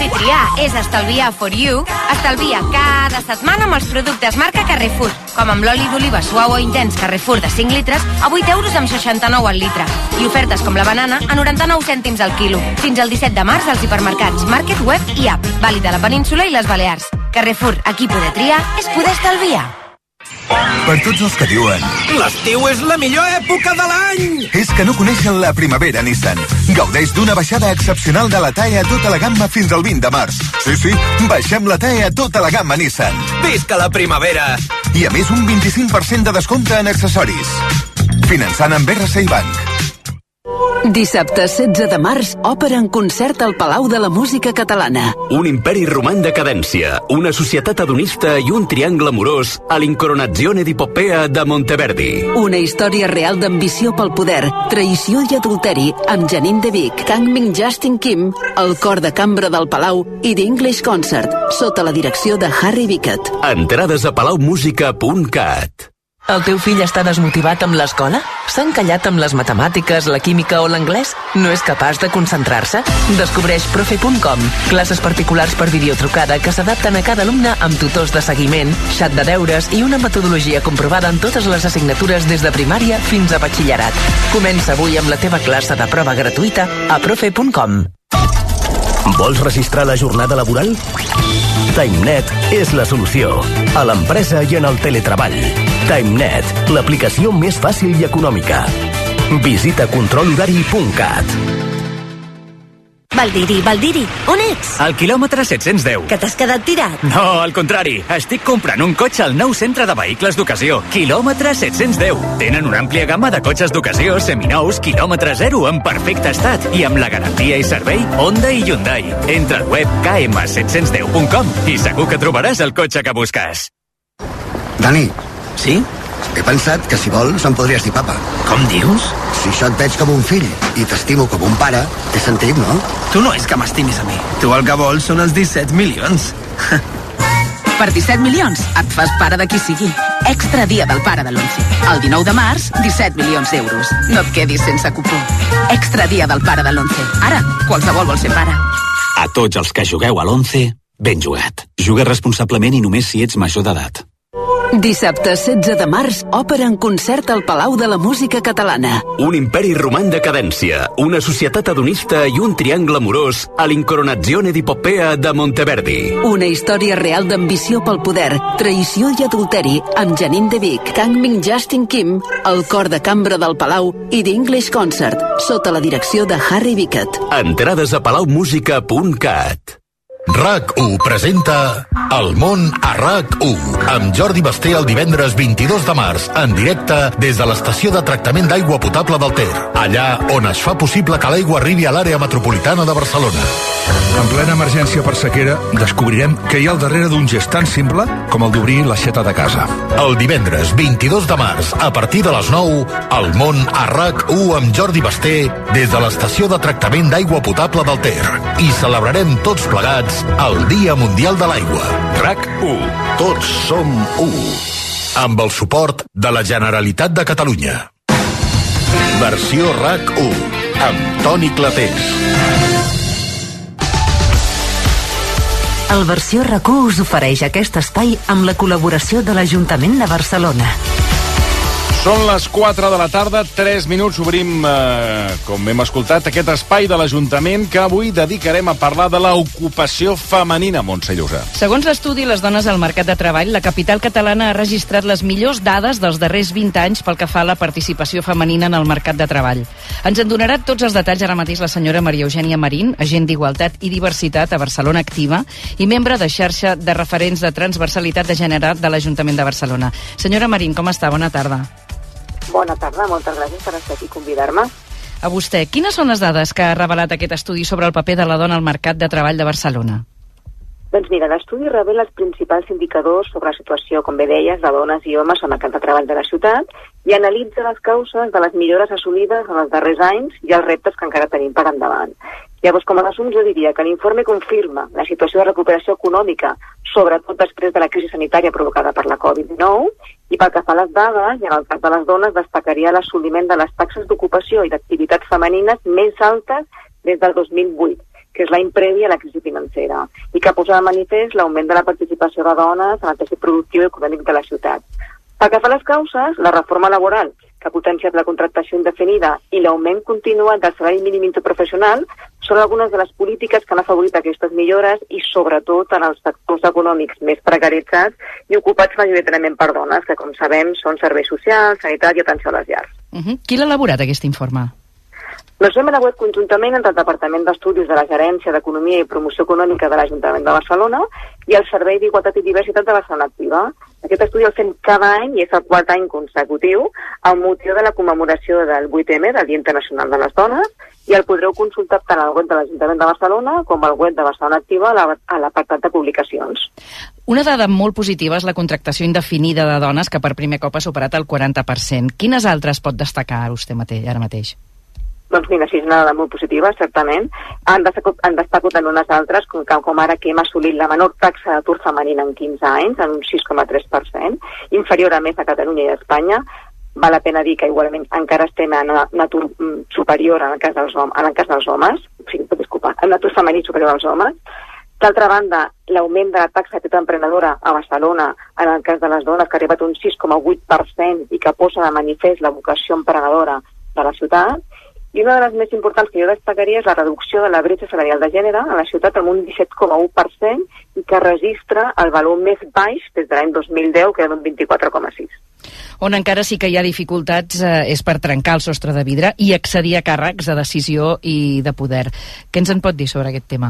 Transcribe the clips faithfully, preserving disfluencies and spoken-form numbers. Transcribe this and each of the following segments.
saber triar és estalviar for you, estalvia cada setmana amb els productes marca Carrefour, com amb l'oli d'oliva suau o intens Carrefour de cinc litres a vuit euros amb seixanta-nou al litre. I ofertes com la banana a noranta-nou cèntims al quilo. Fins al disset de març als hipermercats, Market, Web i App. Vàlid a la península i les Balears. Carrefour, aquí poder triar és poder estalviar. Per tots els que diuen l'estiu és la millor època de l'any, és que no coneixen la primavera Nissan. Gaudeix d'una baixada excepcional de la T A E a tota la gamma fins al vint de març. Sí, sí, baixem la T A E a tota la gamma Nissan. Visca la primavera! I a més un vint-i-cinc per cent de descompte en accessoris. Finançant amb R C I Bank. Dissabte setze de març, òpera en concert al Palau de la Música Catalana. Un imperi romà en decadència, una societat hedonista i un triangle amorós a l'Incoronazione di Poppea de Monteverdi. Una història real d'ambició pel poder, traïció i adulteri amb Janine de Vic, Kang Ming Justin Kim, el cor de cambra del Palau i The English Concert, sota la direcció de Harry Bickett. Entrades a palaumusica punt cat. El teu fill està desmotivat amb l'escola? S'ha encallat amb les matemàtiques, la química o l'anglès? No és capaç de concentrar-se? Descobreix profe punt com, classes particulars per videotrucada que s'adapten a cada alumne amb tutors de seguiment, xat de deures i una metodologia comprovada en totes les assignatures des de primària fins a batxillerat. Comença avui amb la teva classe de prova gratuïta a profe punt com. Vols registrar la jornada laboral? TimeNet és la solució. A l'empresa i en el teletreball. TimeNet, l'aplicació més fàcil i econòmica. Visita control horari punt cat. Valdiri, Valdiri, on ets? Al quilòmetre set-cents deu. Que t'has quedat tirat? No, al contrari. Estic comprant un cotxe al nou centre de vehicles d'ocasió. Quilòmetre set-cents deu. Tenen una àmplia gamma de cotxes d'ocasió, seminous, quilòmetre zero, en perfecte estat. I amb la garantia i servei Honda i Hyundai. Entra al web k m set cents deu punt com i segur que trobaràs el cotxe que busques. Dani. Sí? He pensat que si vols em podries dir papa. Com dius? Si jo et veig com un fill i t'estimo com un pare, té sentit, no? Tu no és que m'estimis a mi. Tu el que vols són els disset milions. Per disset milions et fas pare de qui sigui. Extra dia del pare de l'onze. El dinou de març, disset milions d'euros. No et quedis sense cupó. Extra dia del pare de l'onze. Ara, qualsevol vol ser pare. A tots els que jugueu a l'onze, ben jugat. Juga responsablement i només si ets major d'edat. Dissabte setze de març, òpera en concert al Palau de la Música Catalana. Un imperi romà en decadència, una societat hedonista i un triangle amorós a l'Incoronazione di Poppea de Monteverdi. Una història real d'ambició pel poder, traïció i adulteri amb Janine de Vic, Kang Ming Justin Kim, el cor de cambra del Palau i The English Concert, sota la direcció de Harry Bickett. Entrades a palaumusica punt cat. RAC u presenta El món a RAC u amb Jordi Basté el divendres vint-i-dos de març en directe des de l'estació de tractament d'aigua potable del Ter, allà on es fa possible que l'aigua arribi a l'àrea metropolitana de Barcelona. En plena emergència per sequera descobrirem què hi ha al darrere d'un gest tan simple com el d'obrir l'aixeta de casa. El divendres vint-i-dos de març a partir de les nou, El món a RAC u amb Jordi Basté des de l'estació de tractament d'aigua potable del Ter, i celebrarem tots plegats el Dia Mundial de l'Aigua. RAC u. Tots som u. Amb el suport de la Generalitat de Catalunya. Versió RAC u. Amb Toni Clapés. El Versió RAC u us ofereix aquest espai amb la col·laboració de l'Ajuntament de Barcelona. Són les quatre de la tarda, tres minuts, obrim, eh, com hem escoltat, aquest espai de l'Ajuntament que avui dedicarem a parlar de l'ocupació femenina, Montse Llosa. Segons l'estudi Les dones al mercat de treball, la capital catalana ha registrat les millors dades dels darrers vint anys pel que fa a la participació femenina en el mercat de treball. Ens en donarà tots els detalls ara mateix la senyora Maria Eugènia Marín, agent d'Igualtat i Diversitat a Barcelona Activa i membre de xarxa de referents de transversalitat de gènere de l'Ajuntament de Barcelona. Senyora Marín, com està? Bona tarda. Bona tarda, moltes gràcies per estar aquí i convidar-me. A vostè, quines són les dades que ha revelat aquest estudi sobre el paper de la dona al mercat de treball de Barcelona? Doncs mira, l'estudi revela els principals indicadors sobre la situació, com bé deies, de dones i homes al mercat de treball de la ciutat i analitza les causes de les millores assolides en els darrers anys i els reptes que encara tenim per endavant. Llavors, com a resum, jo diria que l'informe confirma la situació de recuperació econòmica, sobretot després de la crisi sanitària provocada per la covid dinou, i pel que fa a les dades, i en el cas de les dones, destacaria l'assoliment de les taxes d'ocupació i d'activitats femenines més altes des del dos mil vuit. que és l'any previ a la crisi financera, i que posa de manifest l'augment de la participació de dones en el teixit productiu i econòmic de la ciutat. Pel que fa a les causes, la reforma laboral, que ha potenciat la contractació indefinida i l'augment continuat del salari mínim interprofessional són algunes de les polítiques que han afavorit aquestes millores i sobretot en els sectors econòmics més precaritzats i ocupats majoritàriament per dones, que com sabem són serveis socials, sanitat i atenció a les llars. Uh-huh. Qui l'ha elaborat aquest informe? Doncs hem elaborat conjuntament entre el Departament d'Estudis de la Gerència d'Economia i Promoció Econòmica de l'Ajuntament de Barcelona i el Servei d'Igualtat i Diversitat de Barcelona Activa. Aquest estudi el fem cada any i és el quart any consecutiu amb motiu de la commemoració del vuit eme, del Dia Internacional de les Dones, i el podreu consultar tant al web de l'Ajuntament de Barcelona com al web de Barcelona Activa a l'apartat de publicacions. Una dada molt positiva és la contractació indefinida de dones, que per primer cop ha superat el quaranta per cent. Quines altres pot destacar vostè mateix, ara mateix? Doncs mira, sí, és una dada molt positiva, certament. Han destacat, han destacat en unes altres, com, com ara que hem assolit la menor taxa d'atur femenina en quinze anys, en un sis coma tres per cent, inferior a més a Catalunya i a Espanya. Val la pena dir que igualment encara estem en un atur superior en el cas dels, en el cas dels homes, o sigui, disculpa, en un atur femení superior als homes. D'altra banda, l'augment de la taxa d'activitat emprenedora a Barcelona, en el cas de les dones, que ha arribat a un sis coma vuit per cent i que posa de manifest la vocació emprenedora de la ciutat. I una de les més importants que jo destacaria és la reducció de la bretxa salarial de gènere a la ciutat amb un disset coma u per cent i que registra el valor més baix des de l'any dos mil deu, que era d'un vint-i-quatre coma sis. On encara sí que hi ha dificultats eh, és per trencar el sostre de vidre i accedir a càrrecs de decisió i de poder. Què ens en pot dir sobre aquest tema?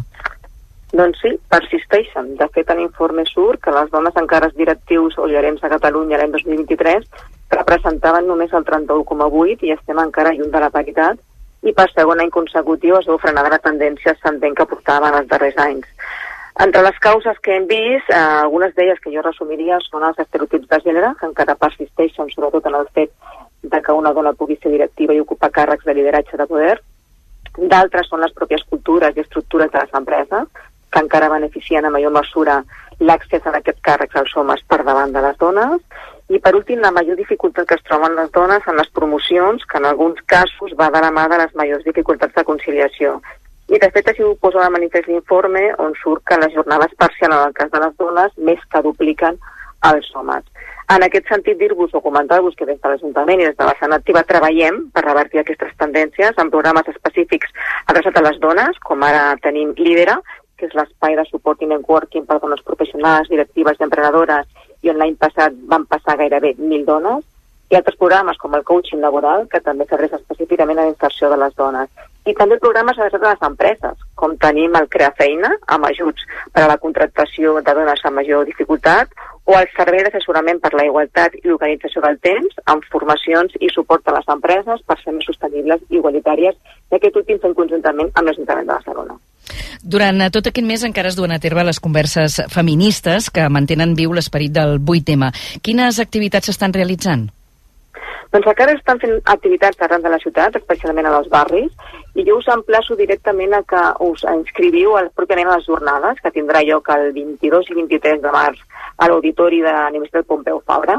Doncs sí, persisteixen. De fet, en l'informe surt que les dones en càrrecs directius o gerents a Catalunya l'any dos mil vint-i-tres representaven només el trenta-u coma vuit i estem encara lluny de la paritat, i per segon any consecutiu es veu frenada la tendència ascendent que portàvem els darrers anys. Entre les causes que hem vist, eh, algunes d'elles que jo resumiria són els estereotips de gènere, que encara persisteixen sobretot en el fet de que una dona pugui ser directiva i ocupar càrrecs de lideratge de poder. D'altres són les pròpies cultures i estructures de les empreses, que encara beneficien a major mesura l'accés a aquests càrrecs als homes per davant de les dones. I, per últim, la major dificultat que es troben les dones en les promocions, que en alguns casos va de la mà de les majors dificultats de conciliació. I, de fet, així ho posa de manifest l'informe, on surt que les jornades parcials, en el cas de les dones, més que dupliquen els homes. En aquest sentit, dir-vos o comentar-vos que des de l'Ajuntament i des de la Barcelona Activa treballem per revertir aquestes tendències en programes específics adreçats a les dones, com ara tenim Lidera, que és l'espai de suport i networking per dones professionals, directives i emprenedores, i on l'any passat van passar gairebé mil dones, i altres programes com el coaching laboral, que també s'adreça específicament a la inserció de les dones. I també programes adreçats a les empreses, com tenim el Crea Feina, amb ajuts per a la contractació de dones amb major dificultat, o el servei d'assessorament per la igualtat i l'organització del temps, amb formacions i suport a les empreses per ser més sostenibles i igualitàries, i aquest últim fent conjuntament amb l'Ajuntament de Barcelona. Durant tot aquest mes encara es duen a terme les converses feministes que mantenen viu l'esperit del vuit eme. Quines activitats s'estan realitzant? Doncs encara estan fent activitats arran de la ciutat, especialment als barris, i jo us emplaço directament a que us inscriviu pròpiament a les jornades, que tindrà lloc el vint-i-dos i vint-i-tres de març a l'Auditori de l'Universitat Pompeu Fabra.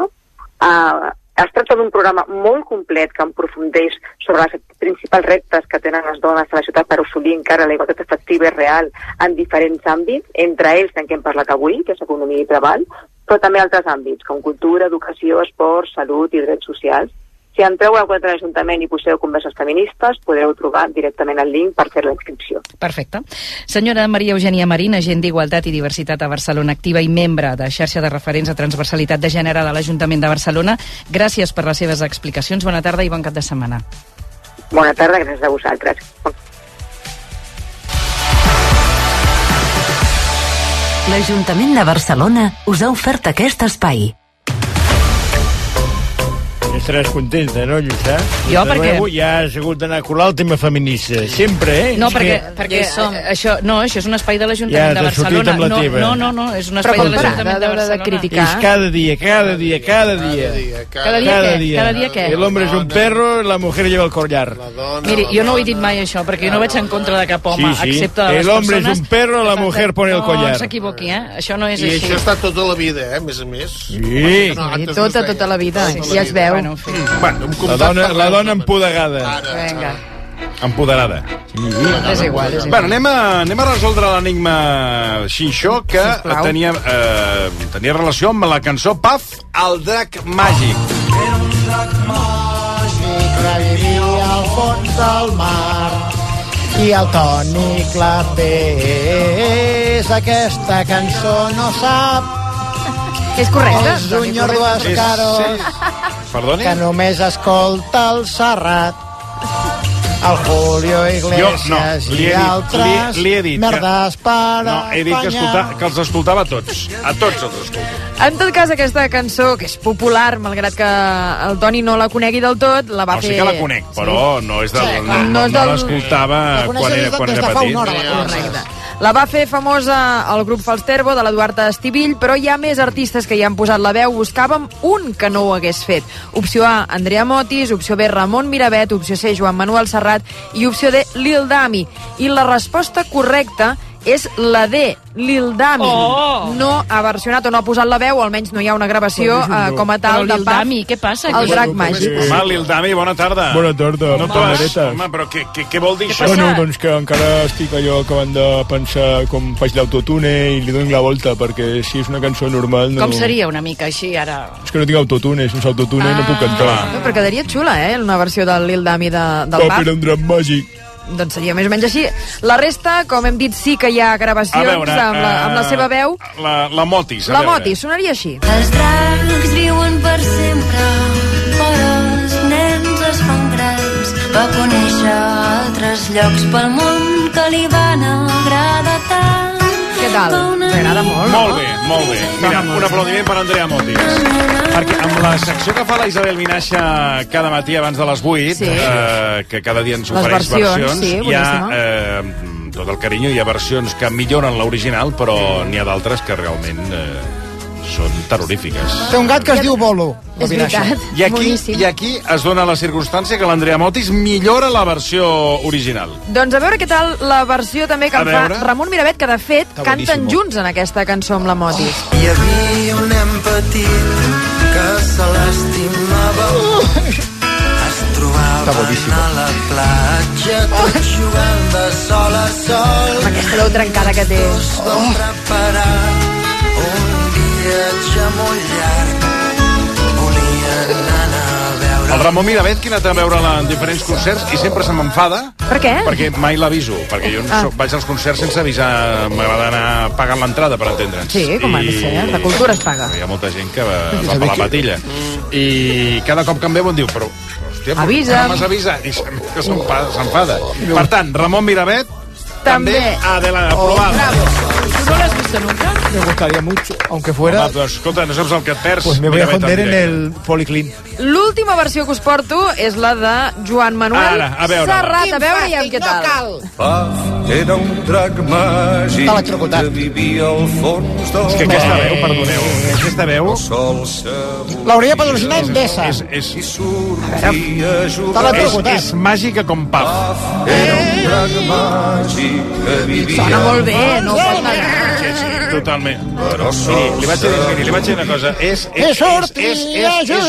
Uh, es tracta d'un programa molt complet que aprofundeix sobre els principals reptes que tenen les dones a la ciutat per assolir encara la igualtat efectiva i real en diferents àmbits, entre ells en què hem parlat avui, que és economia i treball, però també altres àmbits, com cultura, educació, esport, salut i drets socials. Si entreu a la web de l'Ajuntament i poseu converses feministes, podreu trobar directament el link per fer la inscripció. Perfecte. Senyora Maria Eugènia Marín, agent d'Igualtat i Diversitat a Barcelona Activa i membre de xarxa de referents a transversalitat de gènere de l'Ajuntament de Barcelona, gràcies per les seves explicacions. Bona tarda i bon cap de setmana. Bona tarda, gràcies a vosaltres. L'Ajuntament de Barcelona us ha ofert aquest espai. Estaràs contenta, no, Lluçà? Jo, perquè... Ja has hagut d'anar a colar el tema feminista. Sempre, eh? No, perquè, que... perquè això, no, això és un espai de l'Ajuntament ja, de Barcelona. Amb la no, teva. no, no, no, és un espai de l'Ajuntament de Barcelona. De criticar. És cada dia, cada dia, cada dia. Cada dia, cada dia què? Cada dia què? El hombre és un perro, la mujer lleva el collar. Miri, jo no ho he dit mai, això, perquè jo no vaig en contra de cap home, sí, sí. excepte de les el hombre persones... és un perro, la mujer pone el collar. No s'equivoqui, eh? Això no és I així. això està tota la vida, eh? A més a més. Sí. sí tota, tota la vida, ja es veu. Bueno, la dona, la dona empodegada. Vinga. Empoderada. Sí, és igual, és igual. Bueno, anem a, anem a resoldre l'enigma Xinxó, que tenia, eh, tenia relació amb la cançó Puff, el drac màgic. Era un drac màgic que vivia al fons del mar i el Toni Clapés aquesta cançó no sap. És correcte. És un Jordo Escarós Perdoni? que només escolta el Serrat. El Julio Iglesias jo, no, i li he dit, altres li, li he dit merdes que, per no, he dit que, escolta, que els escoltava a tots. A tots els escoltava. En tot cas, aquesta cançó, que és popular, malgrat que el Toni no la conegui del tot, la va no, fer... sí que la conec, però sí. no és del, Sí, no, no, no és no del- l'escoltava quan era, quan era petit. Correcte. La va fer famosa el grup Falsterbo de l'Eduard Estivill, però hi ha més artistes que hi han posat la veu. Buscàvem un que no ho hagués fet. Opció A, Andrea Motis, opció B, Ramon Miravet, opció C, Joan Manuel Serrat i opció D, Lil Dami. I la resposta correcta és la D, Lil Dami. Oh! No ha versionat o no ha posat la veu, o almenys no hi ha una gravació eh, com a tal Però de Lil Puff, Dami, què passa el aquí? drac màgic. Home, Lil Dami, bona tarda. Bona tarda, No t'ho has... panderetes. Home, però què, què, què vol dir Què això? Bueno, doncs que encara estic allò acabant de pensar com faig l'autotune i li dono la volta, perquè si és una cançó normal... No... Com seria una mica així, ara? És que no tinc autotune, sense autotune ah. no puc cantar. No, però quedaria xula, eh? Una versió del Lil Dami de, del Pop Puff. era un drac màgic. Doncs seria més o menys així. La resta, com hem dit, sí que hi ha gravacions A veure, amb, la, amb la eh, seva veu. La, la Motis, a La veure. Motis, sonaria així. Els dracs viuen per sempre, però els nens es fan grans. Va conèixer altres llocs pel món que li van agradar tant. Què tal? Us agrada molt, Molt no? bé, molt bé. Mira, un aplaudiment per Andrea Motis. Perquè amb la secció que fa la Isabel Vinaixa cada matí abans de les vuit, Sí. eh, que cada dia ens Les ofereix versions, versions, sí, hi ha boníssima. eh, tot el carinyo, hi ha versions que milloren l'original, però n'hi ha d'altres que realment eh, són terrorífiques. Té un gat que es diu Bolo. És veritat, I aquí, boníssim. I aquí es dona la circumstància que l'Andrea Motis millora la versió original. Doncs a veure què tal la versió també que A en fa veure. Ramon Miravet, que de fet Està canten boníssim. junts en aquesta cançó amb la Motis. Hi havia un nen petit que se l'estimava. Es trobaven a la platja, tots jugant de sol a sol. Amb aquesta veu trencada que té. Van preparar un viatge molt llarg. Volien anar a veure... El Ramon Miravet, que he anat a veure'l en diferents concerts i sempre se m'enfada. Per què? Perquè mai l'aviso, perquè jo Ah. ah. vaig als concerts sense avisar, m'agrada anar pagant l'entrada, per entendre'ns. Sí, com ha de ser, eh? La cultura es paga. Hi ha molta gent que va, va per la patilla. I cada cop que em veu em diu, però, hòstia, però Avisa'm. no m'has avisat, i se'm- que s'enfada. s'enfada. Per tant, Ramon Miravet, També. també Adela, aprovada. ¿Tú no lo has visto nunca? Me gustaría mucho, aunque fuera... Home, doncs, escolta, no saps el que et perds. Pues me voy a Miravet esconder en directe. el Policlín. L'última versió que us porto és la de Joan Manuel Ara, a veure-la. Serrat. A veure i amb què tal. Era un drac màgic que vivia al fons del És que aquesta veu, perdoneu, aquesta veu... L'hauria patrocinar Endesa. És, és, és, T'electrocutat. és, és màgica com Puff. Era un drac màgic que vivia... Sona molt bé, no ho pot negar. Sí, sí, totalment. Miri, li vaig dir, miri, li vaig dir una cosa. És, és, és, és, és, és,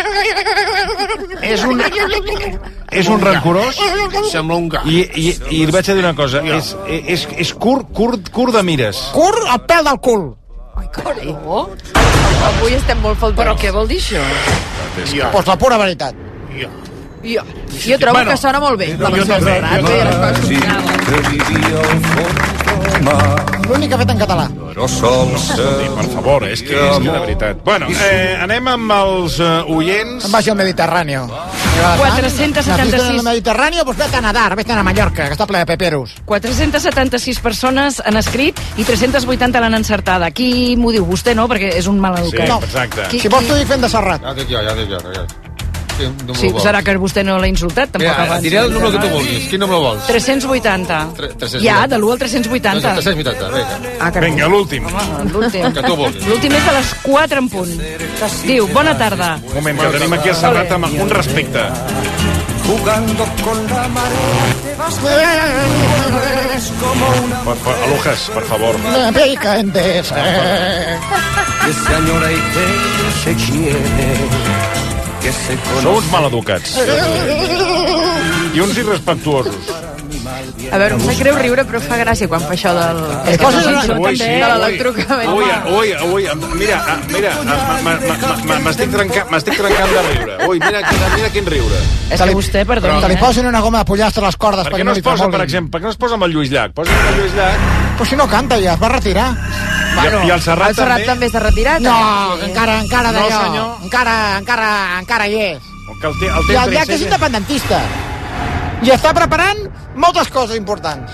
és, un, és un rancorós. Sembla un gat. I, i, i li vaig dir una cosa. És, és, és curt, curt, curt de mires. Curt al pèl del cul. No? Avui estem molt faltats. Però què vol dir això? Pues Pues la pura veritat. Jo, jo trobo Bueno, que sona molt bé. La jo versió també, de Serrat, jo que ja les coses L'únic que ha fet en català. Però sol ser... Per favor, és que, és que de veritat. Bueno, eh, anem amb els uh, oients. Em vagi al Mediterrani. quatre-cents setanta-sis. ¿Naciste en el Mediterráneo? Pues vete a nadar, vete a Mallorca, que està ple de peperos. quatre-cents setanta-sis persones han escrit i tres-cents vuitanta l'han encertada. Qui m'ho diu? Vostè no, perquè és un mal educat. No. Exacte. Qui- Si vols t'ho dic fent de Serrat. Ja dic jo, ja dic jo. Ja. Sí, no Sí, serà que vostè no l'ha insultat, tampoc Mira, abans. diré el número que tu vulguis. Quin número vols? tres-cents vuitanta. Tre- tres-cents Ja, vuitanta. de l'u al tres-cents vuitanta. tres-cents vuitanta, vinga. Ah, carai. Vinga, l'últim. L'últim. Que tu vulguis. L'últim és a les quatre en punt. Diu, bona tarda. Un moment, que tenim aquí a Serrat amb un respecte. Jugando con la marea. Per, per, Alujas, per favor. La pica Endesa. Que se añora y que se quiere. Que se Sou uns maleducats. I uns irrespectuosos. A veure, em sap greu riure, però fa gràcia quan fa això del... Eh, poses una- de Ui, sí, l'electrocament. Ui, ui, ui, mira, ah, mira, ah, ma- ma- ma- ma- m'estic trencant, m'estic trencant de riure. Ui, mira, quina- mira quin riure. És que vostè, perdoni, Que li eh? posin una goma de pollastre a les cordes Per perquè què no no es li posa, per tremolin. exemple, per què no es posa amb el Lluís Llach? Posa amb el Lluís Llach. Però si no canta ja, es va retirar. I, i el Serrat, El Serrat també està retirat? No, eh? encara, encara No, d'allò. senyor. Encara, encara, encara hi és. Que el té, el té I el entre Llach és ell. independentista. I està preparant moltes coses importants.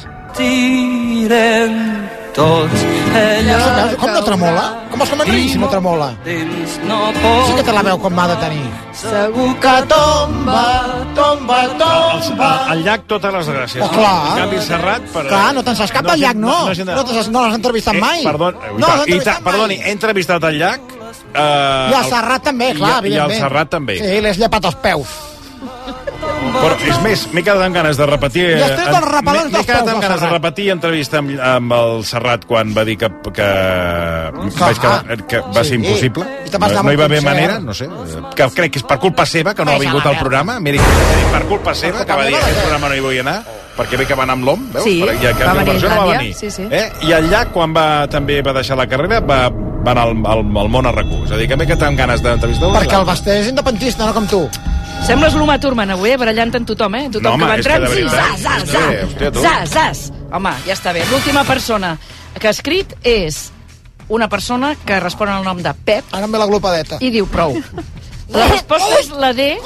Tirem tots Veus com no tremola? Com es comentarà si no tremola? Sí que te la veu com m'ha de tenir. Segur que tomba, tomba, tomba. El, el Llach, totes les gràcies. Oh, clar. En canvi, el Serrat... Per... Clar, no te'n saps cap del Llach, no. No, No t'has- no l'has entrevistat mai. Eh, perdó, No no, l'has i entrevistat ta, perdoni, he entrevistat el Llach... Eh, I el Serrat també, clar, i, I evidentment. el Serrat també. Sí, l'he llepat els peus. Però, és més, m'he quedat amb ganes de repetir... I has tret els rapalons m'he- M'he dels quedat peus, amb el ganes de Serrat. repetir entrevista amb, amb el Serrat quan va dir que, que, vaig quedar, que va Sí. ser impossible. I te'n vas anar No, no hi va amb un haver concert. manera, no sé. Que crec que és per culpa seva que no ha Deixa vingut la al merda. programa. Miri, per culpa seva que va dir aquest programa no hi vull anar, perquè ve que va anar amb l'Om, veus? Sí, Per, i que va venir per això no va Islàndia, venir. sí, sí. Eh? I el Llach, quan va, també va deixar la carrera, va, va anar al, al, al món a RAC1. És a dir, que m'he quedat amb ganes d'entrevistar-lo. Perquè el Basté és independentista, no com tu. Sembles l'Uma Thurman avui, eh, barallant amb tothom, eh? Tothom No, home, que va és que entrant, de sí, veritat, zas, zas, és que, zas, hòstia, tu. zas, zas. Home, ja està bé. L'última persona que ha escrit és una persona que respon al nom de Pep. Ara em ve la glopadeta. I diu prou. La resposta és la D,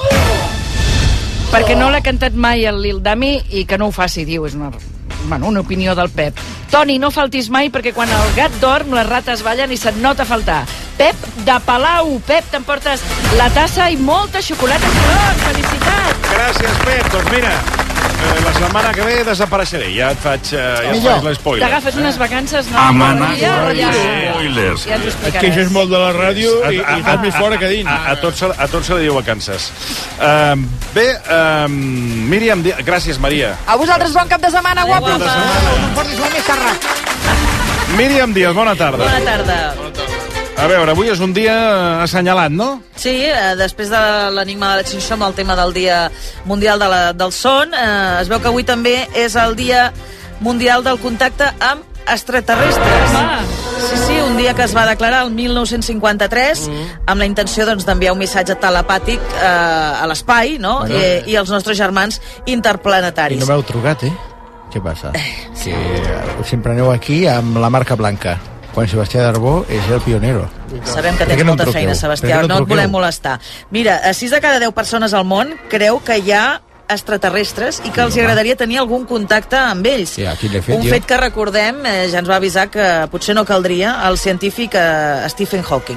perquè no l'ha cantat mai el Lil Dami i que no ho faci, diu. És una, bueno, una opinió del Pep. Toni, no faltis mai perquè quan el gat dorm les rates ballen i se't nota faltar. Pep de Palau. Pep, t'emportes la tassa i molta xocolata. Felicitats! Gràcies, Pep. Doncs mira, eh, la setmana que ve desapareixeré. Ja et faig, eh, ja et faig l'espoiler. T'agafes unes vacances, no? Amenaça Ja, ja, spoilers. ja ens ho Et explicaràs. queixes molt de la ràdio i, A- a- i estàs més fora que dins. A, a, tot, se, a tot se li diu vacances. Uh, bé, uh, Míriam, Di- gràcies, Maria. A vosaltres bon cap de setmana, guapos. Bon cap de setmana. No em portis la més carrac. Míriam Díaz, bona tarda. Bona tarda. A veure, avui és un dia assenyalat, no? Sí, eh, després de l'enigma de l'Extinció amb el tema del Dia Mundial de la, del Son, eh, es veu que avui també és el Dia Mundial del Contacte amb extraterrestres. Ah. Sí, sí, un dia que es va declarar el mil nou-cents cinquanta-tres amb la intenció doncs, d'enviar un missatge telepàtic eh, a l'espai, no? Bueno. Eh, i als nostres germans I interplanetaris. no m'heu trucat, eh? Què passa? Que sempre aneu aquí amb la marca blanca. Quan Sebastià Darbó és el pionero. Sabem que Per què tens no em molta truqueu? feina, Per Sebastià, què no no, em et volem truqueu? molestar. Mira, a sis de cada deu persones al món creu que hi ha extraterrestres i que els agradaria tenir algun contacte amb ells. Sí, aquí l'he fet Un jo. fet que recordem, eh, ja ens va avisar que potser no caldria el científic eh, Stephen Hawking.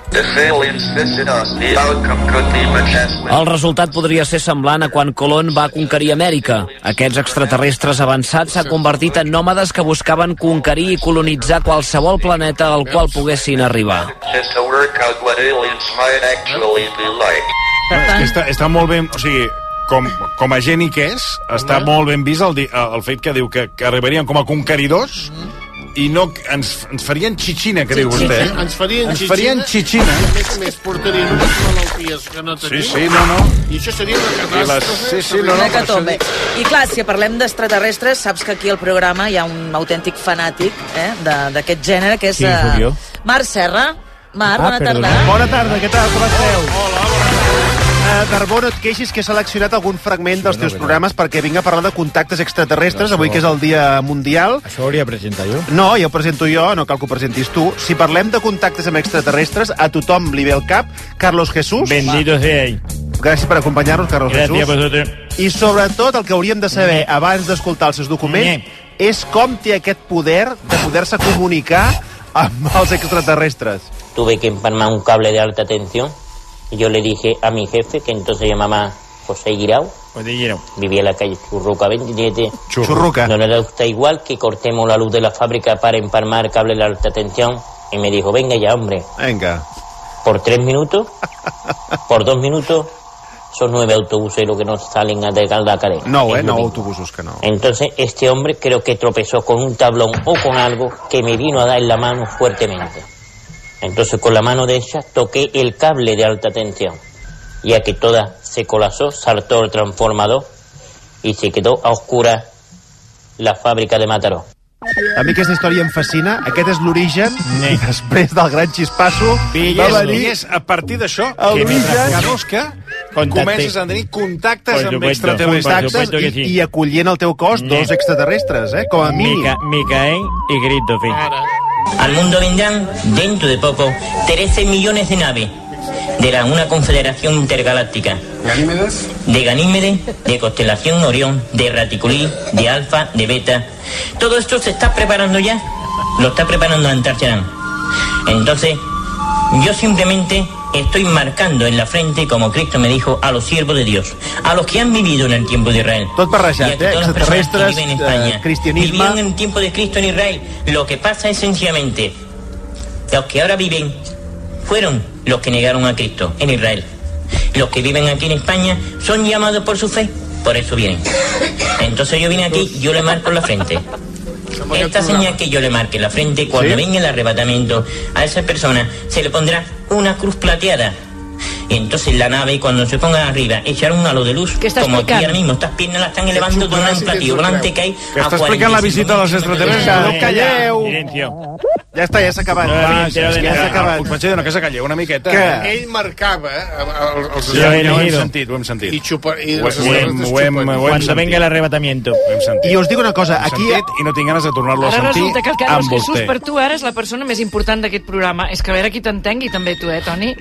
El resultat podria ser semblant a quan Colón va conquerir Amèrica. Aquests extraterrestres avançats s'han convertit en nòmades que buscaven conquerir i colonitzar qualsevol planeta al qual poguessin arribar. És que està, està molt ben... O sigui, com, com a geni que és, està molt ben vist el, di- el fet que diu que, que arribarien com a conqueridors i no ens, ens farien xixina, que diu vostè. eh? Ens farien ens farien xixina. I a més a més portarien unes malalties que no tenim. Sí, sí, no, no. I això seria una I les- catàstrofe. sí, sí, no, no, Una per això hecatombe. I clar, si parlem d'extraterrestres, saps que aquí al programa hi ha un autèntic fanàtic eh, de- d'aquest gènere, que és Sí, sóc eh, jo. Marc Serra. Marc, bona tarda. Bona tarda, què tal, com esteu? Hola, bona Uh, Darbó, no et queixis que he seleccionat algun fragment dels teus programes perquè vinc a parlar de contactes extraterrestres, avui que és el Dia Mundial. Això ho hauria de presentar jo. No, ja ho presento jo, no cal que ho presentis tu. Si parlem de contactes amb extraterrestres, a tothom li ve al cap Carlos Jesús. Bendito sea ell. Gràcies per acompanyar-nos, Carlos Gràcies Jesús. a vosaltres. I sobretot el que hauríem de saber abans d'escoltar els seus documents és com té aquest poder de poder-se comunicar amb els extraterrestres. Tuve que empalmar un cable de alta tensión y yo le dije a mi jefe, que entonces llamaba José Guirao, vivía en la calle Churruca veintisiete. Churruca. ¿No le da usted igual que cortemos la luz de la fábrica para empalmar cable de alta tensión? Y me dijo, venga ya, hombre. Venga. Por tres minutos, por dos minutos, son nueve autobuses los que nos salen a de Galdacare. No, eh, Es lo no mismo. autobusos que no. Entonces este hombre creo que tropezó con un tablón o con algo que me vino a dar en la mano fuertemente. Entonces con la mano derecha toqué el cable de alta tensión. Ya que toda se colapsó, saltó el transformador y se quedó a oscuras la fábrica de Mataró. A mi aquesta història em fascina. Aquest és l'origen, i després del gran xispasso va venir... És a partir d'això que mentre Carrosca comences a tenir contactes amb extraterrestres i, i acollint al teu cos dos extraterrestres, eh? Com a mínim. Micael y Christopher. Al mundo vendrán, dentro de poco, trece millones de naves de la, una confederación intergaláctica. ¿Ganímedes? De Ganímedes, de constelación Orión, de Raticulí, de Alfa, de Beta. Todo esto se está preparando ya. Lo está preparando Antarcharán. Entonces, yo simplemente estoy marcando en la frente, como Cristo me dijo, a los siervos de Dios, a los que han vivido en el tiempo de Israel. Tot barrejat, eh? Extraterrestres, en España, eh, cristianisme... Vivían en el tiempo de Cristo en Israel. Lo que pasa es sencillamente, los que ahora viven fueron los que negaron a Cristo en Israel. Los que viven aquí en España son llamados por su fe, por eso vienen. Entonces yo vine aquí, yo le marco la frente. Esta señal que yo le marque en la frente, cuando ¿Sí? venga el arrebatamiento, a esa persona se le pondrá una cruz plateada. Y entonces la nave, cuando se ponga arriba, echará un halo de luz, como aquí ahora mismo. Estas piernas las están elevando con un platillo volante que hay que està explicant la visita a les extraterrestres. No calleu! Ja està, ja s'ha acabat. No, Va, ja s'ha acabat. Us vaig dir que se calleu una miqueta. Que ell marcava els... Ja, ja ho hem sentit, ho hem sentit. I xupa... I ho hem, ho hem, ho hem Cuando venga el arrebatamiento. I us dic una cosa, aquí... I no tinc ganes de tornar-lo a Ara sentir resulta que el Carlos amb Jesús vostè. per tu ara és la persona més important d'aquest programa. És que a veure qui t'entengui també tu, eh, Toni?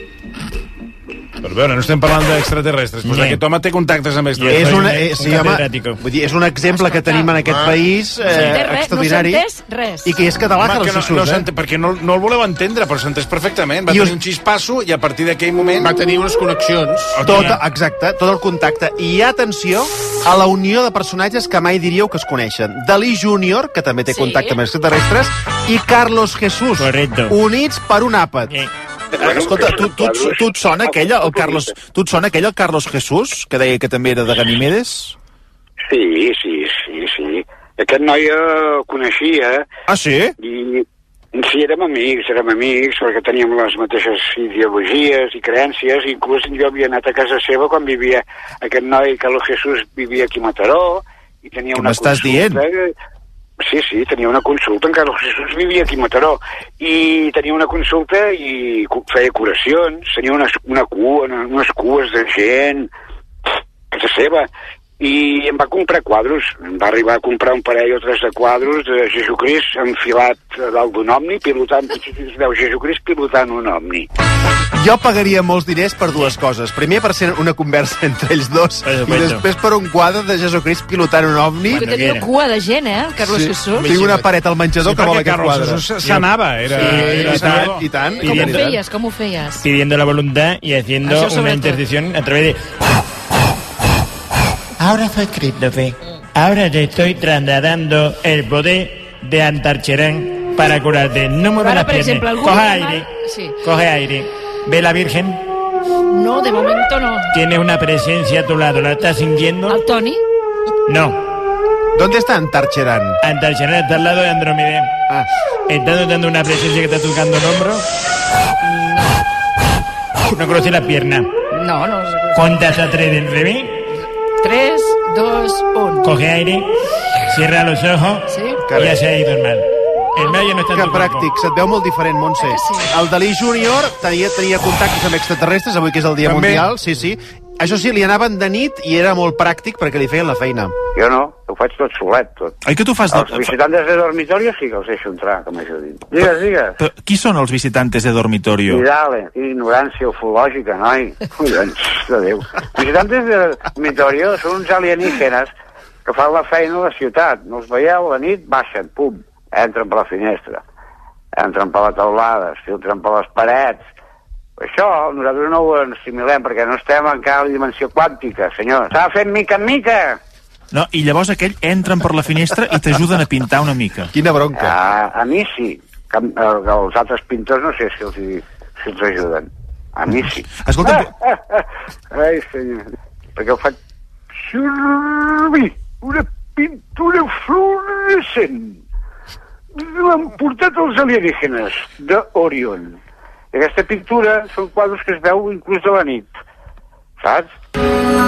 Però veure, no estem parlant d'extraterrestres, però aquest home té contactes amb extraterrestres. És, una, eh, sí, home, vull dir, és un exemple que tenim en aquest país eh, extraordinari. No s'entès res. I que és català, Home, Carlos no, Jesús, no eh? Perquè no, no el voleu entendre, però s'entès perfectament. Va I tenir us- un xispasso i a partir d'aquell moment... Va tenir unes connexions. Tot, exacte, tot el contacte. I atenció a la unió de personatges que mai diríeu que es coneixen. Dalí júnior, que també té Sí. contacte amb extraterrestres, i Carlos Jesús, Correcto. units per un àpat. Eh. Escolta, tu, tu, tu, tu et sona aquell, el Carlos, tu et sona aquell, el Carlos Jesús, que deia que també era de Ganimedes? Sí, sí, sí, sí. Aquest noi el coneixia. Ah, sí? I sí, érem amics, érem amics, perquè teníem les mateixes ideologies i creences, i inclús jo havia anat a casa seva quan vivia aquest noi, Carlos Jesús, vivia aquí a Mataró, i tenia Què una m'estàs consulta. dient? Sí, sí, tenia una consulta, en Carlos Jesús vivia aquí a Mataró, i tenia una consulta i cu- feia curacions, tenia una, una cua, unes cues de gent, a casa seva, i em va comprar quadros, em va arribar a comprar un parell o tres de quadros de Jesucrist enfilat a dalt d'un omni, pilotant, es veu Jesucrist pilotant un omni. Jo pagaria molts diners per dues coses. Primer, per ser una conversa entre ells dos, i després per un quadre de Jesucrist pilotant un ovni. Que tenia una cua de gent, eh, el Carlos Sí. Jesús. Tinc una paret al menjador Sí, que vol perquè aquest Carlos quadre. Jesús s'anava, era- Sí, era i tant, senador. i tant. Com ho i tant. feies, com ho feies? Pidiendo la voluntad y haciendo Això una sobretot. intercesión a través de... Ahora soy Christopher. Ahora te estoy trasladando el poder de Antarcharán para curarte. No muevas Ahora, las por piernas. ejemplo, algún Coge canal- aire. Sí. Coge aire. Ve la Virgen. No, de momento no. Tienes una presencia a tu lado. ¿La estás sintiendo? ¿Al Toni? No. ¿Dónde está Antarcharán? Antarcharán está al lado de Andrómeda. Ah. ¿Estás notando una presencia que te está tocando el hombro? No cruces la pierna. No, no. Cuenta hasta tres del revés. tres, dos, uno. Coge aire. Cierra los ojos. Sí. Y ya se ha ido el mal. El mal ya no está en Que tu cuerpo. pràctic, se't veu molt diferent, Montse. El Dalí júnior tenia, tenia contactes amb extraterrestres, avui que és el Dia També. Mundial, sí, sí. Això sí, li anaven de nit i era molt pràctic perquè li feien la feina. Jo no, ho faig tot solet, tot. Oi que tu fas... Els visitantes de dormitorio sí que els deixo entrar, com això dit. Digues, digues. Però qui són els visitantes de dormitorio? Cuidale, quina ignorància ufològica, noi. Collons, de Déu. Visitantes de dormitorio són uns alienígenes que fan la feina a la ciutat. No els veieu, a la nit baixen, pum, entren per la finestra, entren per la teulada, es filtren per les parets. Això nosaltres no ho assimilem perquè no estem encara a la dimensió quàntica, senyor. S'ha fet mica en mica. No, i llavors aquell entren per la finestra i t'ajuden a pintar una mica. Quina bronca. A, a mi sí. Que, eh, els altres pintors no sé si els, hi- si els ajuden. A mi sí. Escolta... Ah, ah, ah. Ai, senyor. Perquè ho faig... Xurbi! Una pintura fluorescent. L'han portat els alienígenes d'Orion. I aquesta pintura són quadres que es veu inclús de la nit. Saps? Que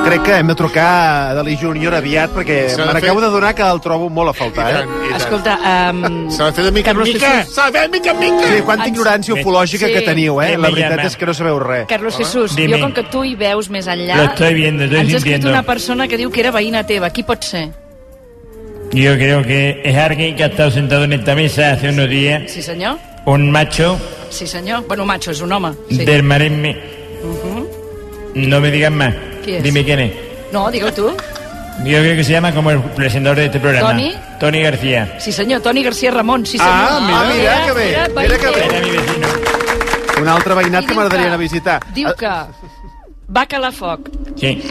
crec que hem de trucar de l'I Júnior aviat, perquè S'ha de me fer- n'acabo d'adonar que el trobo molt a faltar, eh? Escolta, um, S'ha de fer de mica en Carlos mica. Jesús. S'ha de fer de mica en mica. Sí, quanta ignorància ufològica Sí. que teniu, eh? ¿Quién La me veritat llama? és que no sabeu res. Carlos Jesús, Dime. jo com que tu hi veus més enllà... Lo estoy viendo, estoy ens ha escrit sintiendo. una persona que diu que era veïna teva. Qui pot ser? Yo creo que es alguien que ha estado sentado en esta mesa hace unos días, Sí, senyor? un macho Sí, senyor. Bueno, macho, és un home. Sí. del Maresme. Uh-huh. No me digas más. ¿Quién es? Dime quién es. No, digue-ho tu. Yo creo que se llama como el presentador de este programa. ¿Tony? Tony García. Sí, senyor. Toni García Ramon. Sí, senyor. Ah, mira, mira que bé. Era Mira que bé. veïner. Era mi vecino. Un altre veïnat I que diu m'agradaria que- anar a visitar. Diu que va calar foc. Sí.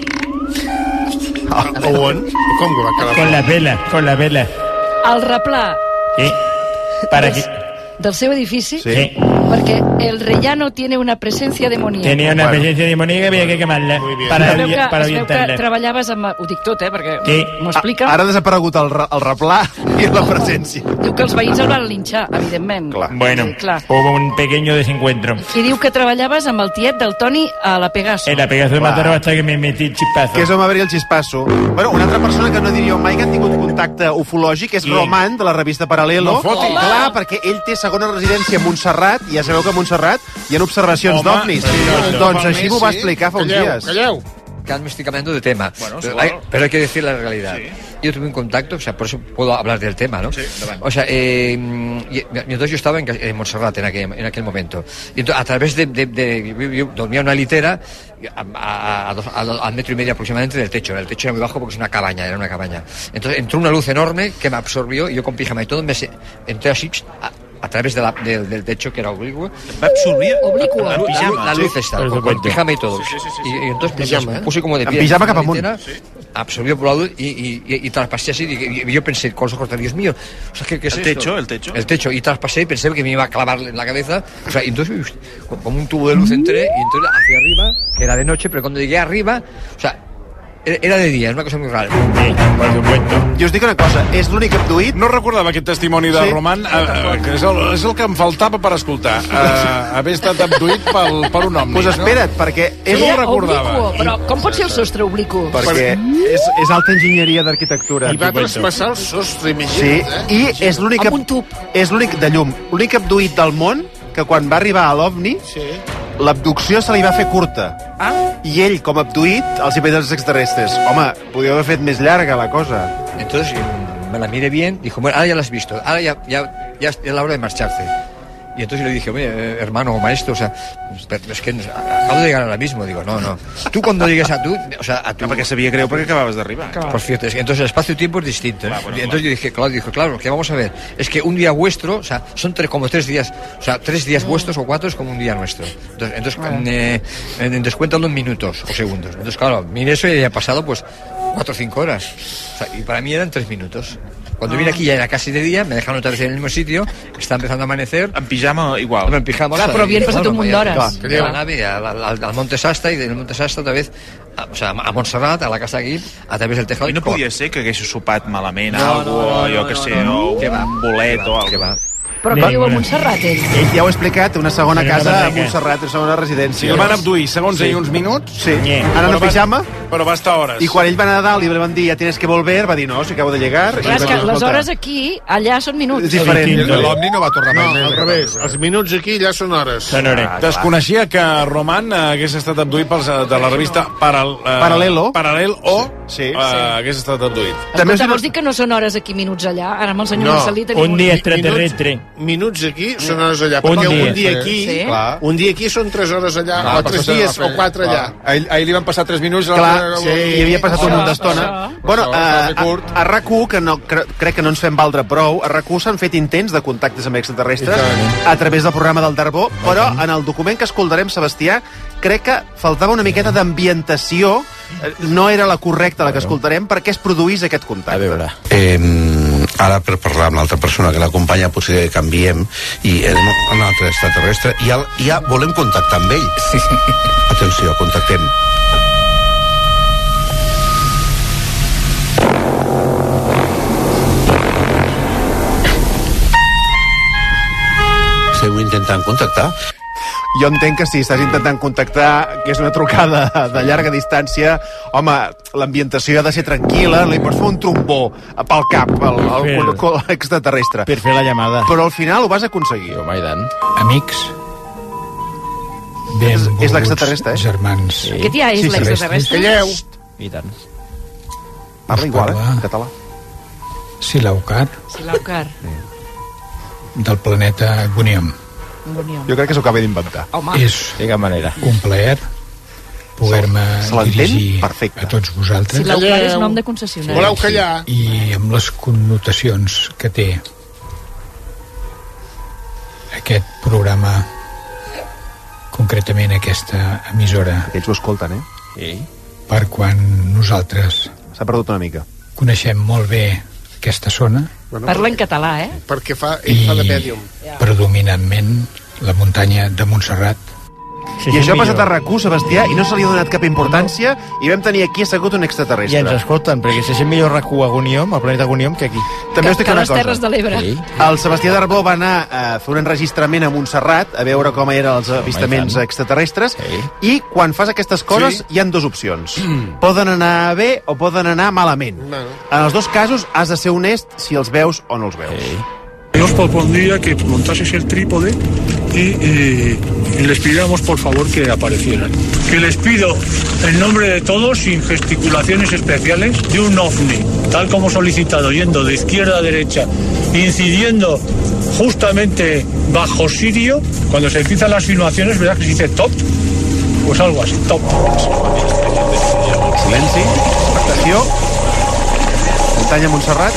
On? Com que va quedar? Con la vela, con la vela. Al replà Sí. Para que... del seu edifici Sí. perquè el rellano tiene una presencia demoníaca. Tenía una presencia demoníaca y había que quemarla para, Es veu que, para es veu que orientarla. treballaves amb... Ho dic tot, eh, perquè Sí. m'ho explica. Ara ha desaparegut el, re- el replà i la presència. Diu que els veïns el van linxar, evidentment. Bueno, Sí, clar. hubo un pequeño desencuentro. I diu que treballaves amb el tiet del Toni a la Pegaso. En la Pegaso de Clar. Mataró hasta que me metí el chispazo. Que és on m'abria el xispasso. Bueno, una altra persona que no diríeu mai que han tingut contacte ufològic és Qui? Roman, de la revista Paralelo. No fotis. Clar, perquè ell té segona residència a Montserrat, i ja sabeu que a Montserrat hi ha observacions Home, d'ovnis. sí, Doncs sí, així m'ho va sí. explicar fa uns Calleu, dies. Calleu. Ya me estoy cambiando de tema. Bueno, pero, claro. hay, pero hay que decir la realidad. Sí. Yo tuve un contacto, o sea, por eso puedo hablar del tema, ¿no? Sí, davant. O sea, eh, y, y entonces yo estaba en, ca- en Montserrat en aquel, en aquel momento. Y entonces, a través de... de, de yo, yo dormía en una litera a, a, a dos- a do- al metro y medio aproximadamente del techo. El techo era muy bajo porque es una cabaña, era una cabaña. Entonces entró una luz enorme que me absorbió y yo con pijama y todo me se- entré así... A, a través de la, del, del techo que era oblicuo. Va absorbir Oblicuo. La, luz- la, luz- la luz está, Por con, supuesto. con pijama y todo. Sí, sí, sí, sí. Y, y entonces pues, Pijama, me ¿eh? puse como de En pie. pijama encima cap de la amunt. litera, absorbió por la luz y, y, y, y traspasé así. Y, y yo pensé con los ojos de Dios mío, o sea, ¿qué, qué es El esto? techo, el techo. El techo. Y traspasé y pensé que me iba a clavar en la cabeza. O sea, y entonces, uy, como un tubo de luz entré y entonces hacia arriba, que era de noche, pero cuando llegué arriba, o sea, era era de día, es una cosa muy rara. Sí, por supuesto. I us dic una cosa, és l'únic abduït... No recordava aquest testimoni de Sí. Roman, eh, eh, que és el, és el que em faltava per escoltar. Eh, haver estat abduït pel, per un omni. Pues espera't, perquè és... no ho Era recordava. oblicuo, però com pot ser el sostre oblicuo? Perquè és, és alta enginyeria d'arquitectura. I va traspassar el sostre, Sí, imagina't, eh? i és l'únic... Amb un tub. És l'únic de llum. L'únic abduït del món que quan va arribar a l'OVNI, Sí. l'abducció se li va fer curta. Ah, I ell, com a abduït, els hi veia els extraterrestres. Home, podria haver fet més llarga la cosa. Entonces mm, me la miré bien, dijo, bueno, ahora ya la has visto, ahora ya, ya, ya es la hora de marcharse. Y entonces le dije, oye, eh, hermano o maestro, o sea, pero es que acabo de llegar ahora mismo. Digo, no, no. Tú cuando llegues a tu... O sea, a tu... No, perquè sabia greu perquè acabaves d'arribar. Por cierto, es que entonces el espacio-tiempo es distinto. ¿eh? Claro, bueno, Y entonces yo dije, claro, dijo, claro, que vamos a ver, es que un día vuestro, o sea, son tres, como tres días, o sea, tres días vuestros o cuatro es como un día nuestro. Entonces, entonces eh, eh, descuéntalo en minutos o segundos. Entonces, claro, mire eso y ya ha pasado pues cuatro o cinco horas. O sea, y para mí eran tres minutos. Cuando vine aquí ya era casi de día, me dejaron otra vez en el mismo sitio, está empezando a amanecer. En pijama igual. Hombre, en pijama. Clar, però havien passat un munt d'hores. De la nave al, al, al Monte Sasta y del Monte Sasta otra vez a, o sea, a Montserrat, a la casa aquí, a través del tejado. I no podia ser que haguessis sopat malament, No, algo, no, no, jo no, que no, sé, no. o Què va? un bolet o Què algo. va? però que viu a Montserrat, ell. Ell ja ho ha explicat, té una segona Però no casa a reca. Montserrat, una segona Si residència. el van abduir, segons ell, uns minuts, Sí, Nye. anant Però en va- pijama, però va estar hores. i quan ell va anar a dalt i li van dir ja tienes que volver, va dir no, si acabo de llegar. I Clar, és va que dir, les "Escolta, hores aquí, allà són minuts. és diferent. Distinto. L'Omni no va tornar No, mai més. al revés. Els minuts aquí ja són hores. Son hores. Desconeixia que Roman eh, hagués estat abduït pels, eh, de la revista Paral, eh, Paral·lelo. Paral·lel o Sí. eh, hagués estat abduït. També us Escolta, dic- vols dir que no són hores aquí, minuts allà? Ara amb el senyor No. Marcelí tenim Un día extraterrestre. Minuts aquí són hores allà. Un perquè dia. un dia aquí, Sí. clar, un dia aquí són tres hores allà, Clar, o tres per això dies se va fer- o quatre clar. allà. A ell, a ell li van passar tres minuts... Clar, l'altre- sí, hi havia passat un Això, munt d'estona. això. Bueno, Això, a, va fer curt. a, a RAC u, que no, cre, crec que no ens fem valdre prou, a RAC u s'han fet intents de contactes amb extraterrestres a través del programa del Darbó, però en el document que escoltarem, Sebastià, crec que faltava una miqueta d'ambientació, eh, no era la correcta la que escoltarem, perquè es produís aquest contacte. A veure. Eh, ara per parlar amb l'altra persona que l'acompanya potser que canviem i anem a un altre extraterrestre i ja, ja volem contactar amb ell. Sí. Atenció, contactem. Estem intentant contactar. Jo entenc que si estàs intentant contactar, que és una trucada de llarga distància, home, l'ambientació ha de ser tranquil·la, li pots fer un trombó pel cap al, al, al, al extraterrestre. Per fer la llamada. Però al final ho vas aconseguir. Home, i tant. Amics, és, és l'extraterrestre, eh? Germans. Sí. Aquest ja és sí, l'extraterrestre. Calleu. I tant. Parla igual, eh? En català. Silaucar. Silaucar. Del planeta Gunium. Jo crec que s'ho acaba d'inventar. És de cap manera. un plaer poder-me dirigir perfecte. a tots vosaltres. Silaucar és nom de concessionari. Voleu callar? I amb les connotacions que té aquest programa, concretament aquesta emissora. Ells ho escolten, eh? Sí. Per quan nosaltres s'ha perdut una mica. Coneixem molt bé aquesta zona. Bueno, parla en català, eh? Perquè fa, ell fa de mèdium. Predominantment la muntanya de Montserrat. Sí, I això ha passat a RAC u, Sebastià, i no se li ha donat cap importància, i vam tenir aquí assegut un extraterrestre. I ens escolten, perquè se sent millor RAC u a Gunium, al planeta Gunium, que aquí. També us dic una cosa. Terres de l'Ebre. Sí. El Sebastià Darbó va anar a fer un enregistrament a Montserrat, a veure com eren els avistaments extraterrestres, sí. I quan fas aquestes coses, sí. Hi han dues opcions. Mm. Poden anar bé o poden anar malament. No. En els dos casos has de ser honest si els veus o no els veus. Sí. Yo os propondría que montases el trípode y, y, y les pidiéramos por favor que aparecieran. Que les pido en nombre de todos, sin gesticulaciones especiales, de un ovni, tal como solicitado, yendo de izquierda a derecha, incidiendo justamente bajo Sirio. Cuando se empiezan las filmaciones, ¿verdad que se dice top? Pues algo así, top. Silenci, expectació. Muntanya Montserrat.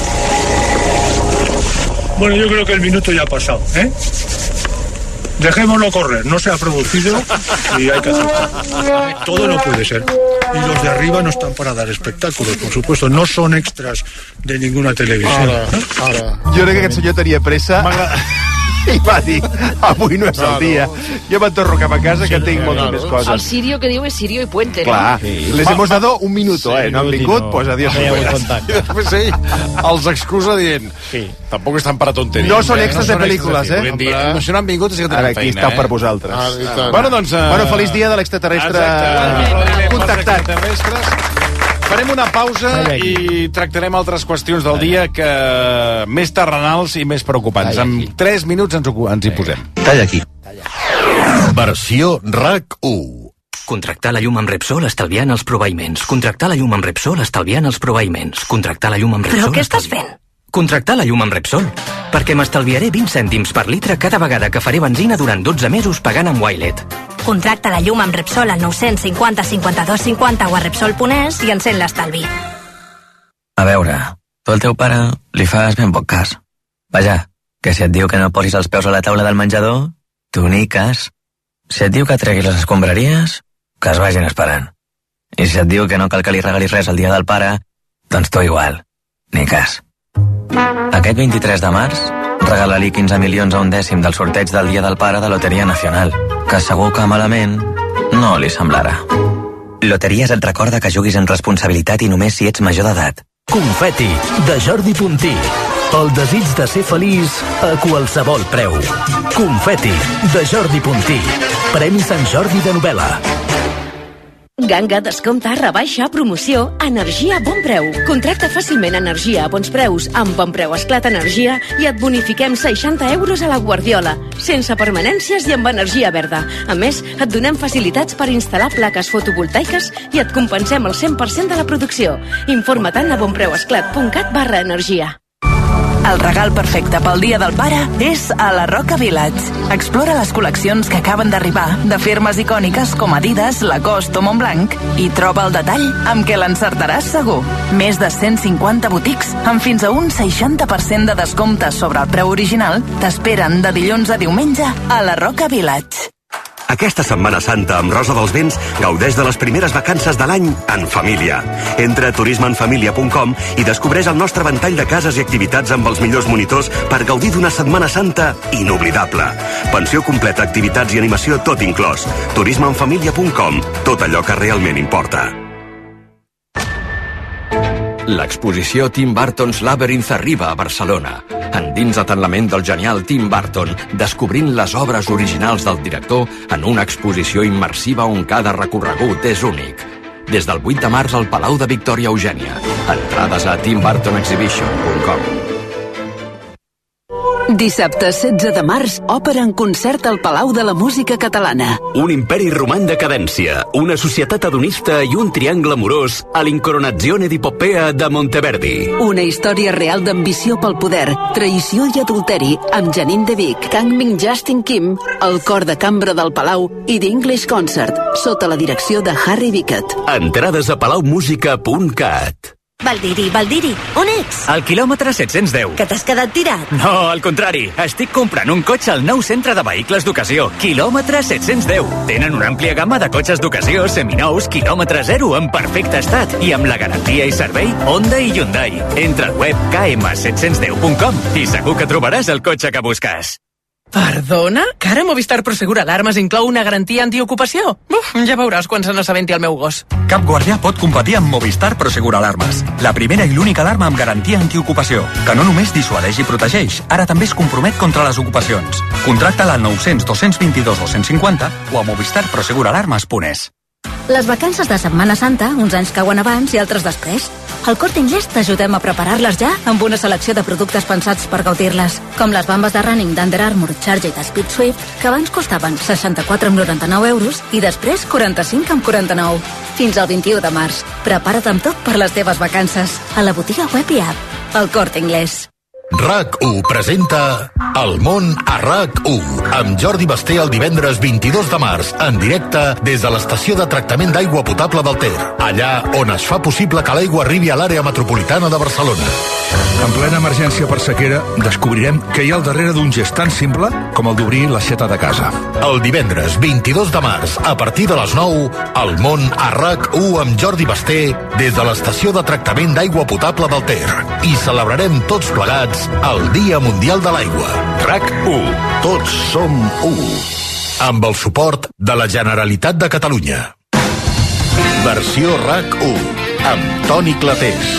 Bueno, yo creo que el minuto ya ha pasado, ¿eh? Dejémoslo correr, no se ha producido y hay que aceptar. Todo no puede ser. Y los de arriba no están para dar espectáculos, por supuesto. No son extras de ninguna televisión. Ara, ara. Jo crec que aquest senyor tenia pressa i va dir, avui no és el dia. Jo me'n torno cap a casa, que tinc moltes més coses. El Sirio que diu és Sirio i Puente, Clar, no? Sí. Les hemos dado un minuto, eh? No han vingut, pues adiós. I després ell els excusa dient, sí, tampoc estan per a tonteries. No són extras de pel·lícules, eh? Dir, no, si no han vingut, és que tenen feina, aquí estàu per vosaltres. Ah, bueno, doncs... Uh... Bueno, feliç dia de l'extraterrestre contactat. Farem una pausa i tractarem altres qüestions del dia que més terrenals i més preocupants. En tres minuts ens, ens hi posem. Talla aquí. Versió RAC u. Contractar la llum amb Repsol estalviant els proveïments. Contractar la llum amb Repsol estalviant els proveïments. Contractar la llum amb Repsol... Però què estàs fent? Contractar la llum amb Repsol. Perquè m'estalviaré vint cèntims per litre cada vegada que faré benzina durant dotze mesos pagant amb Wilet. Contracta la llum amb Repsol al nou cinquanta cinquanta-dos cinquanta o a Repsol punt es i encén l'estalvi. A veure, tu al teu pare li fas ben poc cas. Vaja, que si et diu que no posis els peus a la taula del menjador, tu ni cas. Si et diu que treguis les escombraries, que es vagin esperant. I si et diu que no cal que li regalis res el dia del pare, doncs tu igual, ni cas. Aquest vint-i-tres de març, regala-li quinze milions a un dècim del sorteig del Dia del Pare de Loteria Nacional, que segur que malament no li semblarà. Loteries et recorda que juguis amb responsabilitat i només si ets major d'edat. Confeti, de Jordi Puntí. El desig de ser feliç a qualsevol preu. Confeti, de Jordi Puntí. Premi Sant Jordi de novel·la. Ganga, descompte, rebaixa, promoció, energia a bon preu. Contracta fàcilment energia a bons preus, amb Bon Preu Esclat Energia i et bonifiquem seixanta euros a la Guardiola, sense permanències i amb energia verda. A més, et donem facilitats per instal·lar plaques fotovoltaiques i et compensem el cent per cent de la producció. Informa't a bonpreuesclat.cat barra energia. El regal perfecte pel Dia del Pare és a la Roca Village. Explora les col·leccions que acaben d'arribar de firmes icòniques com Adidas, Lacoste o Montblanc i troba el detall amb què l'encertaràs segur. Més de cent cinquanta botics amb fins a un seixanta per cent de descompte sobre el preu original t'esperen de dilluns a diumenge a la Roca Village. Aquesta Setmana Santa amb Rosa dels Vents gaudeix de les primeres vacances de l'any en família. Entra a turisme en família punt com i descobreix el nostre ventall de cases i activitats amb els millors monitors per gaudir d'una Setmana Santa inoblidable. Pensió completa, activitats i animació tot inclòs. turisme en família punt com. Tot allò que realment importa. L'exposició Tim Burton's Labyrinth arriba a Barcelona. Endinsa't en la ment del genial Tim Burton, descobrint les obres originals del director en una exposició immersiva on cada recorregut és únic. Des del vuit de març al Palau de Victòria Eugènia. Entrades a tim burton exhibition punt com. Dissabte setze de març, òpera en concert al Palau de la Música Catalana. Un imperi roman de cadència, una societat hedonista i un triangle amorós a l'Incoronazione di Poppea de Monteverdi. Una història real d'ambició pel poder, traïció i adulteri, amb Janine de Vic, Kang Ming Justin Kim, el cor de cambra del Palau i The English Concert, sota la direcció de Harry Bickett. Entrades a palau música punt cat. Valdiri, Valdiri, on ets? Al quilòmetre set-cents deu. Que t'has quedat tirat? No, al contrari. Estic comprant un cotxe al nou centre de vehicles d'ocasió. Quilòmetre set-cents deu. Tenen una àmplia gamma de cotxes d'ocasió, seminous, quilòmetre zero, en perfecte estat. I amb la garantia i servei Honda i Hyundai. Entra al web k m set cents deu punt com i segur que trobaràs el cotxe que busques. Perdona? Que ara Movistar Prosegur Alarmes inclou una garantia antiocupació? Uf, ja veuràs quan se n'assabenti el meu gos. Cap guardià pot competir amb Movistar Prosegur Alarmes. La primera i l'única alarma amb garantia antiocupació, que no només dissuadeix i protegeix, ara també es compromet contra les ocupacions. Contracta-la al nou cents dos cents vint-i-dos dos cents cinquanta o a movistar prosegur alarmes punt es. Les vacances de Setmana Santa, uns anys cauen abans i altres després. Al Corte Inglés t'ajudem a preparar-les ja amb una selecció de productes pensats per gaudir-les, com les bambes de running d'Under Armour Charge de Speed Swift, que abans costaven seixanta-quatre coma noranta-nou euros i després quaranta-cinc coma quaranta-nou. Fins al vint-i-u de març. Prepara't amb tot per les teves vacances. A la botiga web i app. El Corte Inglés. RAC u presenta El món a RAC u amb Jordi Basté el divendres vint-i-dos de març en directe des de l'estació de tractament d'aigua potable del Ter, allà on es fa possible que l'aigua arribi a l'àrea metropolitana de Barcelona. En plena emergència per sequera descobrirem què hi ha al darrere d'un gest tan simple com el d'obrir l'aixeta de casa. El divendres vint-i-dos de març a partir de les nou, El món a RAC u amb Jordi Basté des de l'estació de tractament d'aigua potable del Ter. I celebrarem tots plegats el Dia Mundial de l'Aigua. RAC u. Tots som u. Amb el suport de la Generalitat de Catalunya. Versió RAC u. Amb Toni Clapés.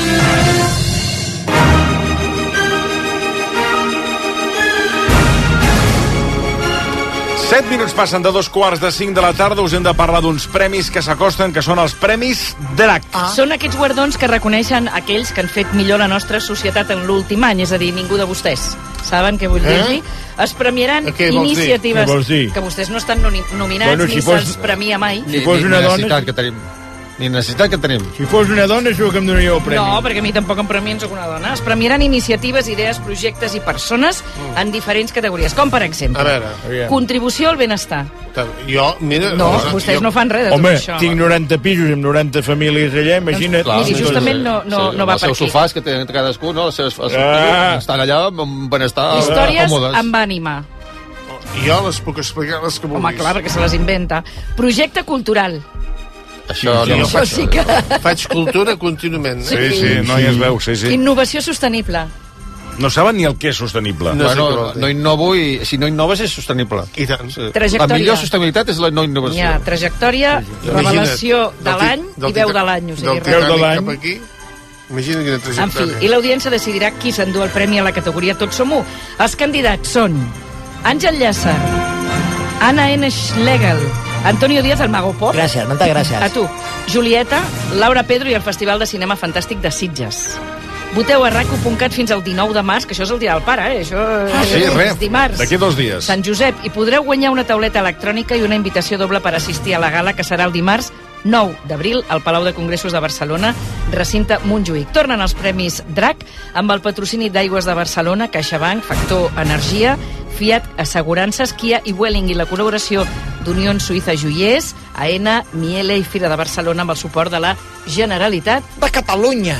Set minuts passen de dos quarts de cinc de la tarda. Us hem de parlar d'uns premis que s'acosten, que són els Premis DRAC. Ah. Són aquests guardons que reconeixen aquells que han fet millor la nostra societat en l'últim any, és a dir, ningú de vostès. Saben què vull eh? dir-li? Es premiaran iniciatives que vostès no estan nominats, bueno, si ni fos, se'ls premia mai. Si fos una dona... Que tenim. Ni necessitat que tenim. Si fos una dona, segur que em donaria el premi. No, perquè a mi tampoc em premien, soc una dona. Es premiaran iniciatives, idees, projectes i persones mm. en diferents categories, com per exemple, a veure, a veure. Contribució al benestar. Jo, mira... No, cosa, vostès jo... no fan res de Home, tot això. Home, tinc noranta pisos amb noranta famílies allà, imagina't. Doncs, miri, justament no, no, sí, no va per aquí. Els seus sofàs que tenen cadascú, no? Els seus ah. estan allà amb benestar històries còmodes. amb ànima. Jo les puc explicar les que vulguis. Home, clar, perquè se les inventa. Projecte cultural. Això, sí, no, faig, sí que... faig cultura contínuament. Sí, sí, sí, no hi es veu, sí, sí. Innovació sostenible. No saben ni el que és sostenible. No, bueno, no innovo i si no innoves és sostenible. I tant. Sí. La millor sostenibilitat és la no innovació. Ja, trajectòria, sí, sí. Revelació de l'any i veu de l'any. O sigui, del Titanic cap aquí. Imagina quina trajectòria. En fi, i l'audiència decidirà qui s'endú el premi a la categoria Tots som u. Els candidats són Àngel Llàcer, Anna N. Schlegel, Antonio Díaz, el Mago Pop. Gràcies, moltes gràcies. A tu. Julieta, Laura Pedro i el Festival de Cinema Fantàstic de Sitges. Voteu a rac u punt cat fins al dinou de març, que això és el dia del pare, eh? Això ah, sí, és res, dimarts. D'aquí dos dies. Sant Josep, i podreu guanyar una tauleta electrònica i una invitació doble per assistir a la gala, que serà el dimarts nou d'abril al Palau de Congressos de Barcelona, recinte Montjuïc. Tornen els Premis DRAC amb el patrocini d'Aigües de Barcelona, CaixaBank, Factor Energia, Fiat Assegurances, Kia i Welling, i la col·laboració d'Unió Suïssa Joiers, Aena, Miele i Fira de Barcelona amb el suport de la Generalitat de Catalunya.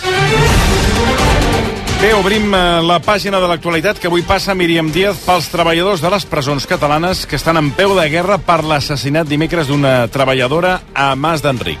Bé, obrim la pàgina de l'actualitat que avui passa Míriam Díaz pels treballadors de les presons catalanes que estan en peu de guerra per l'assassinat dimecres d'una treballadora a Mas d'Enric.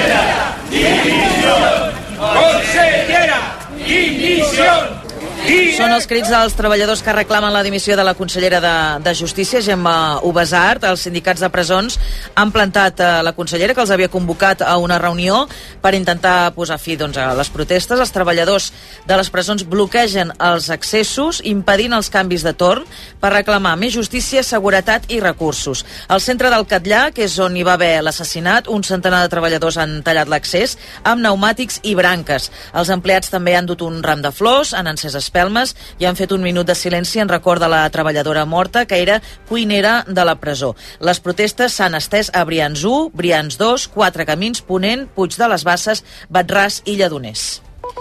Consellera, dimisión! Consellera, dimisión! Són els crits dels treballadors que reclamen la dimissió de la consellera de, de Justícia, Gemma Ubasart. Els sindicats de presons han plantat a la consellera, que els havia convocat a una reunió per intentar posar fi doncs, a les protestes. Els treballadors de les presons bloquegen els accessos, impedint els canvis de torn per reclamar més justícia, seguretat i recursos. Al centre del Catllà, que és on hi va haver l'assassinat, un centenar de treballadors han tallat l'accés amb pneumàtics i branques. Els empleats també han dut un ram de flors, han encès espelmes i han fet un minut de silenci en record de la treballadora morta, que era cuinera de la presó. Les protestes s'han estès a Brians u, Brians dos, Quatre Camins, Ponent, Puig de les Basses, Batràs i Lledoners.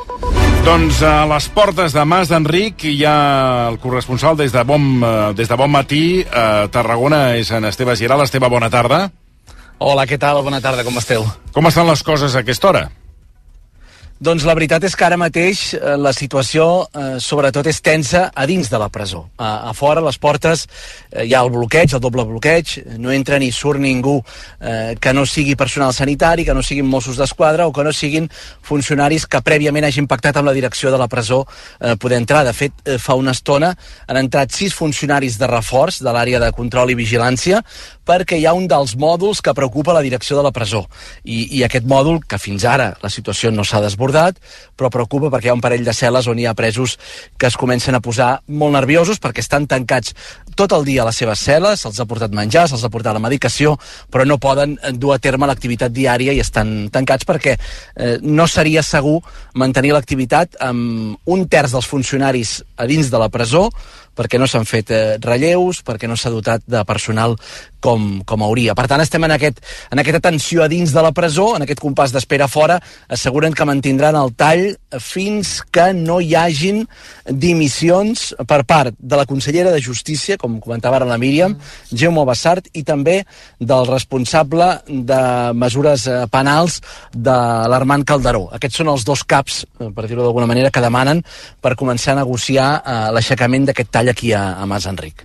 Doncs a les portes de Mas d'Enric hi ha el corresponsal des de bon, des de bon matí a Tarragona, és en Esteve Giral. Esteve, bona tarda. Hola, què tal? Bona tarda, com esteu? Com estan les coses a aquesta hora? Doncs la veritat és que ara mateix eh, la situació eh, sobretot és tensa a dins de la presó. A, a fora, a les portes, eh, hi ha el bloqueig, el doble bloqueig, no entra ni surt ningú eh, que no sigui personal sanitari, que no siguin Mossos d'Esquadra o que no siguin funcionaris que prèviament hagin pactat amb la direcció de la presó eh, poder entrar. De fet, eh, fa una estona han entrat sis funcionaris de reforç de l'àrea de control i vigilància perquè hi ha un dels mòduls que preocupa la direcció de la presó. I, i aquest mòdul, que fins ara la situació no s'ha desbordat, però preocupa perquè hi ha un parell de cel·les on hi ha presos que es comencen a posar molt nerviosos perquè estan tancats tot el dia a les seves cel·les, se'ls ha portat menjar, se'ls ha portat la medicació, però no poden dur a terme l'activitat diària i estan tancats perquè eh, no seria segur mantenir l'activitat amb un terç dels funcionaris a dins de la presó, perquè no s'han fet eh, relleus, perquè no s'ha dotat de personal com, com hauria. Per tant, estem en, aquest, en aquesta tensió a dins de la presó, en aquest compàs d'espera fora, asseguren que mantindran el tall fins que no hi hagin dimissions per part de la consellera de Justícia, com comentava ara la Míriam, Gemma Ubasart, i també del responsable de mesures eh, penals de l'Armand Calderó. Aquests són els dos caps, eh, per dir-ho d'alguna manera, que demanen per començar a negociar eh, l'aixecament d'aquest tall aquí a, a Mas Enric.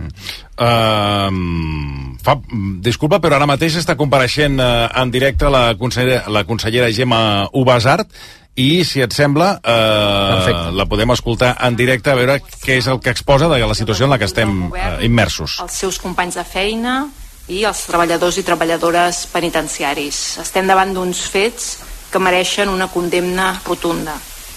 Uh, fa, disculpa, però ara mateix està compareixent uh, en directe la consellera, la consellera Gemma Ubasart i, si et sembla, uh, la podem escoltar en directe a veure què és el que exposa de la situació en la que estem uh, immersos. Els seus companys de feina i els treballadors i treballadores penitenciaris. Estem davant d'uns fets que mereixen una condemna rotunda.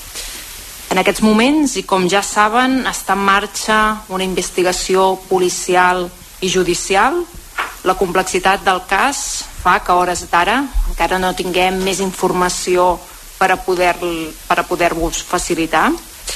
En aquests moments, i com ja saben, està en marxa una investigació policial i judicial. La complexitat del cas fa que a hores d'ara encara no tinguem més informació per a poder, per a poder-vos facilitar.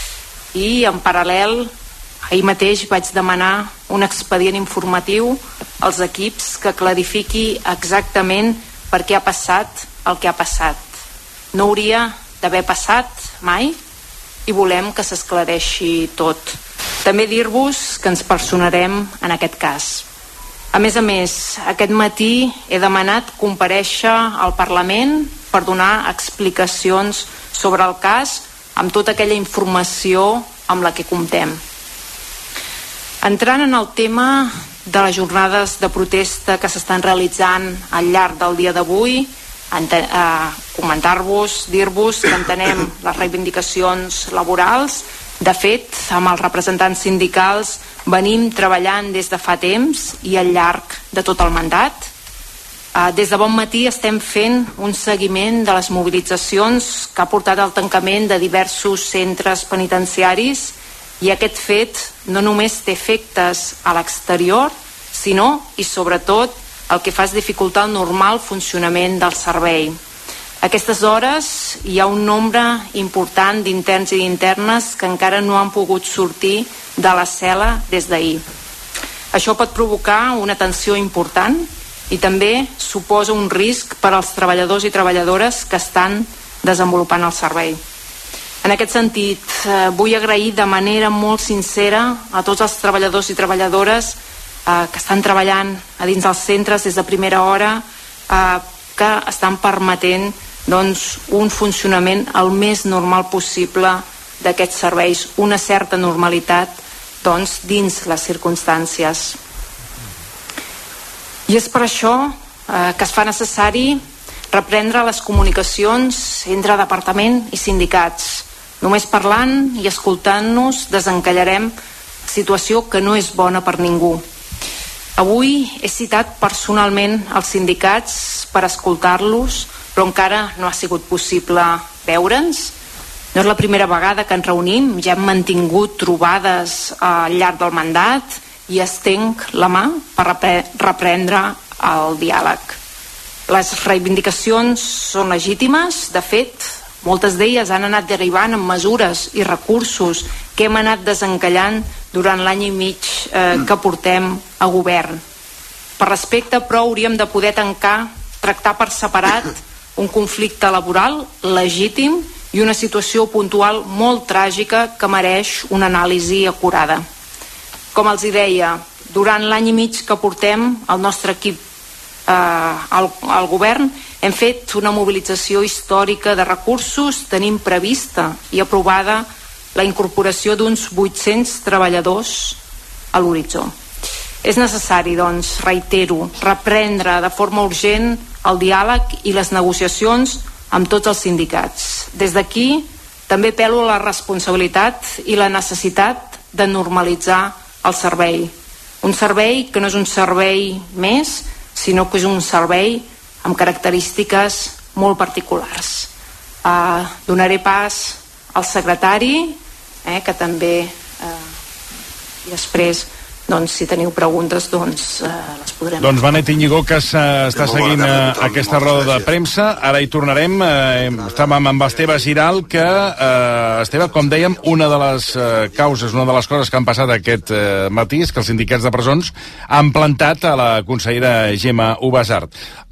I en paral·lel, ahir mateix vaig demanar un expedient informatiu als equips que clarifiqui exactament per què ha passat el que ha passat. No hauria d'haver passat mai, i volem que s'esclareixi tot. També dir-vos que ens personarem en aquest cas. A més a més, aquest matí he demanat comparèixer al Parlament per donar explicacions sobre el cas amb tota aquella informació amb la que comptem. Entrant en el tema de les jornades de protesta que s'estan realitzant al llarg del dia d'avui, Uh, comentar-vos, dir-vos que entenem les reivindicacions laborals. De fet, amb els representants sindicals venim treballant des de fa temps i al llarg de tot el mandat. Uh, des de bon matí estem fent un seguiment de les mobilitzacions que ha portat al tancament de diversos centres penitenciaris, i aquest fet no només té efectes a l'exterior, sinó i sobretot el que fa és dificultar el normal funcionament del servei. A aquestes hores hi ha un nombre important d'interns i d'internes que encara no han pogut sortir de la cel·la des d'ahir. Això pot provocar una tensió important i també suposa un risc per als treballadors i treballadores que estan desenvolupant el servei. En aquest sentit, eh, vull agrair de manera molt sincera a tots els treballadors i treballadores que estan treballant a dins dels centres des de primera hora, eh, que estan permetent doncs, un funcionament el més normal possible d'aquests serveis, una certa normalitat doncs, dins les circumstàncies. I és per això eh, que es fa necessari reprendre les comunicacions entre departament i sindicats Només parlant i escoltant-nos desencallarem situació que no és bona per ningú. Avui he citat personalment els sindicats per escoltar-los, però encara no ha sigut possible veure'ns. No és la primera vegada que ens reunim, ja hem mantingut trobades al llarg del mandat i estenc la mà per reprendre el diàleg. Les reivindicacions són legítimes, de fet, moltes d'elles han anat derivant en mesures i recursos que hem anat desencallant durant l'any i mig eh, que portem a govern. Per respecte, però, hauríem de poder tancar, tractar per separat un conflicte laboral legítim i una situació puntual molt tràgica que mereix una anàlisi acurada. Com els hi deia, durant l'any i mig que portem, el nostre equip eh, al, al govern hem fet una mobilització històrica de recursos, tenim prevista i aprovada la incorporació d'uns vuit-cents treballadors a l'horitzó. És necessari, doncs, reitero, reprendre de forma urgent el diàleg i les negociacions amb tots els sindicats. Des d'aquí també apel·lo a la responsabilitat i la necessitat de normalitzar el servei. Un servei que no és un servei més, sinó que és un servei amb característiques molt particulars. Uh, donaré pas al secretari, eh, que també, eh, i després, doncs, si teniu preguntes, doncs, eh, les podrem... Doncs Benet Íñigo, que està seguint eh, aquesta roda de premsa. Ara hi tornarem. Eh, estàvem amb Esteve Giral, que, eh, Esteve, com dèiem, una de les eh, causes, una de les coses que han passat aquest eh, matí és que els sindicats de presons han plantat a la consellera Gemma Ubasart.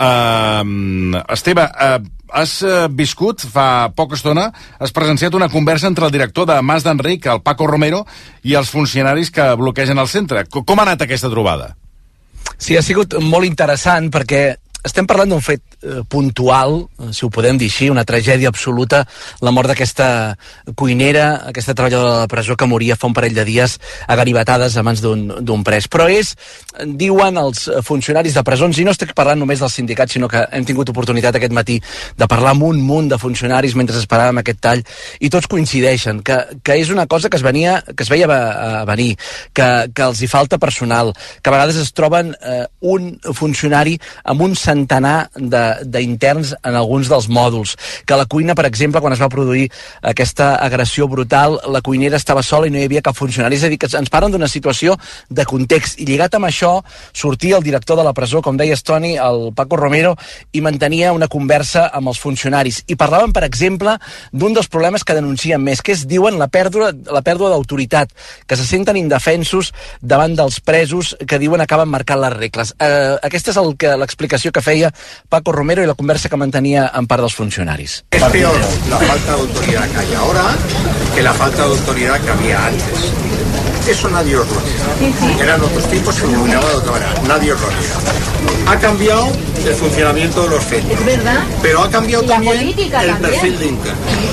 Eh, Esteve, eh, has viscut, fa poca estona, has presenciat una conversa entre el director de Mas d'Enric, el Paco Romero, i els funcionaris que bloquegen el centre. Com ha anat aquesta trobada? Sí, ha sigut molt interessant perquè estem parlant d'un fet eh, puntual, si ho podem dir així, una tragèdia absoluta, la mort d'aquesta cuinera, aquesta treballadora de la presó que moria fa un parell de dies agaribatades a mans d'un pres. Però és, diuen els funcionaris de presons, i no estic parlant només dels sindicats, sinó que hem tingut oportunitat aquest matí de parlar amb un munt de funcionaris mentre esperàvem aquest tall, i tots coincideixen que, que és una cosa que es, venia, que es veia a venir, que, que els hi falta personal, que a vegades es troben eh, un funcionari amb un centenar d'interns en alguns dels mòduls, que la cuina, per exemple, quan es va produir aquesta agressió brutal, la cuinera estava sola i no hi havia cap funcionari. És a dir, que ens parlen d'una situació de context, i lligat amb això sortia el director de la presó, com deies, Toni, el Paco Romero, i mantenia una conversa amb els funcionaris, i parlaven, per exemple, d'un dels problemes que denuncien més, que és, diuen, la pèrdua, la pèrdua d'autoritat, que se senten indefensos davant dels presos que diuen acaben marcant les regles. Eh, aquesta és el que l'explicació que feia Paco Romero y la conversa que mantenía en part dels funcionaris. Es peor la falta de autoridad que hay ahora que la falta de autoridad que había antes. Eso nadie os lo niega. Eran otros tiempos, se iluminaba de otra manera. Nadie os lo niega. Ha cambiado el funcionamiento de los centros. Es verdad. Pero ha cambiado también el también. perfil de internos.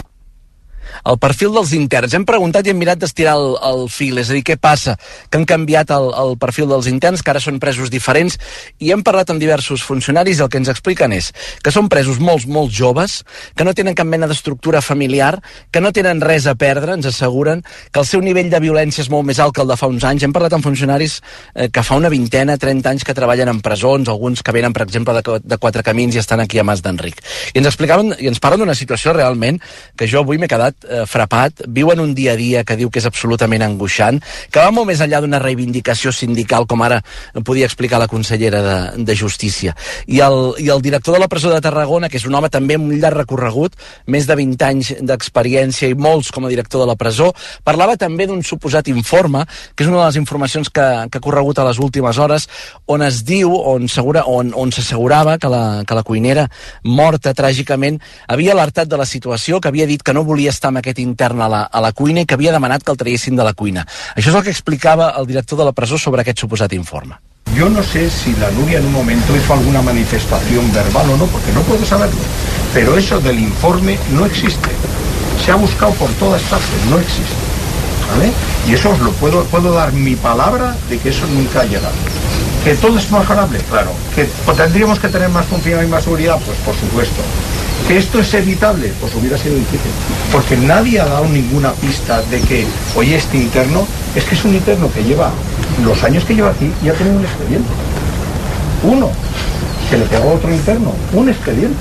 El perfil dels interns. Hem preguntat i hem mirat d'estirar el, el fil, és a dir, què passa? Que han canviat el, el perfil dels interns, que ara són presos diferents, i hem parlat amb diversos funcionaris i el que ens expliquen és que són presos molts, molt joves, que no tenen cap mena d'estructura familiar, que no tenen res a perdre, ens asseguren, que el seu nivell de violència és molt més alt que el de fa uns anys. Hem parlat amb funcionaris eh, que fa una vintena, trenta anys que treballen en presons, alguns que venen, per exemple, de, de Quatre Camins i estan aquí a Mas d'Enric. I ens explicaven, i ens parlen d'una situació realment que jo avui m'he quedat frapat, viuen un dia a dia que diu que és absolutament angoixant, que va molt més enllà d'una reivindicació sindical, com ara podia explicar la consellera de, de Justícia. I el, I el director de la presó de Tarragona, que és un home també amb un llarg recorregut, més de vint anys d'experiència i molts com a director de la presó, parlava també d'un suposat informe, que és una de les informacions que, que ha corregut a les últimes hores, on es diu, on segura, on, on s'assegurava que la, que la cuinera morta tràgicament havia alertat de la situació, que havia dit que no volia estar amb aquest intern a la, a la cuina i que havia demanat que el traguessin de la cuina. Això és el que explicava el director de la presó sobre aquest suposat informe. Yo no sé si la Nuria en un momento hizo alguna manifestación verbal o no, porque no puedo saberlo, pero eso del informe no existe. Se ha buscado por todas partes, no existe. ¿Vale? Y eso os lo puedo, puedo dar mi palabra de que eso nunca ha llegado. ¿Que todo es mejorable? Claro. ¿Que tendríamos que tener más función y más seguridad? Pues por supuesto. ¿Que esto es evitable? Pues hubiera sido difícil. Porque nadie ha dado ninguna pista de que, oye, este interno, es que es un interno que lleva los años que lleva aquí y ha tenido un expediente. Uno, que le pegó a otro interno, un expediente.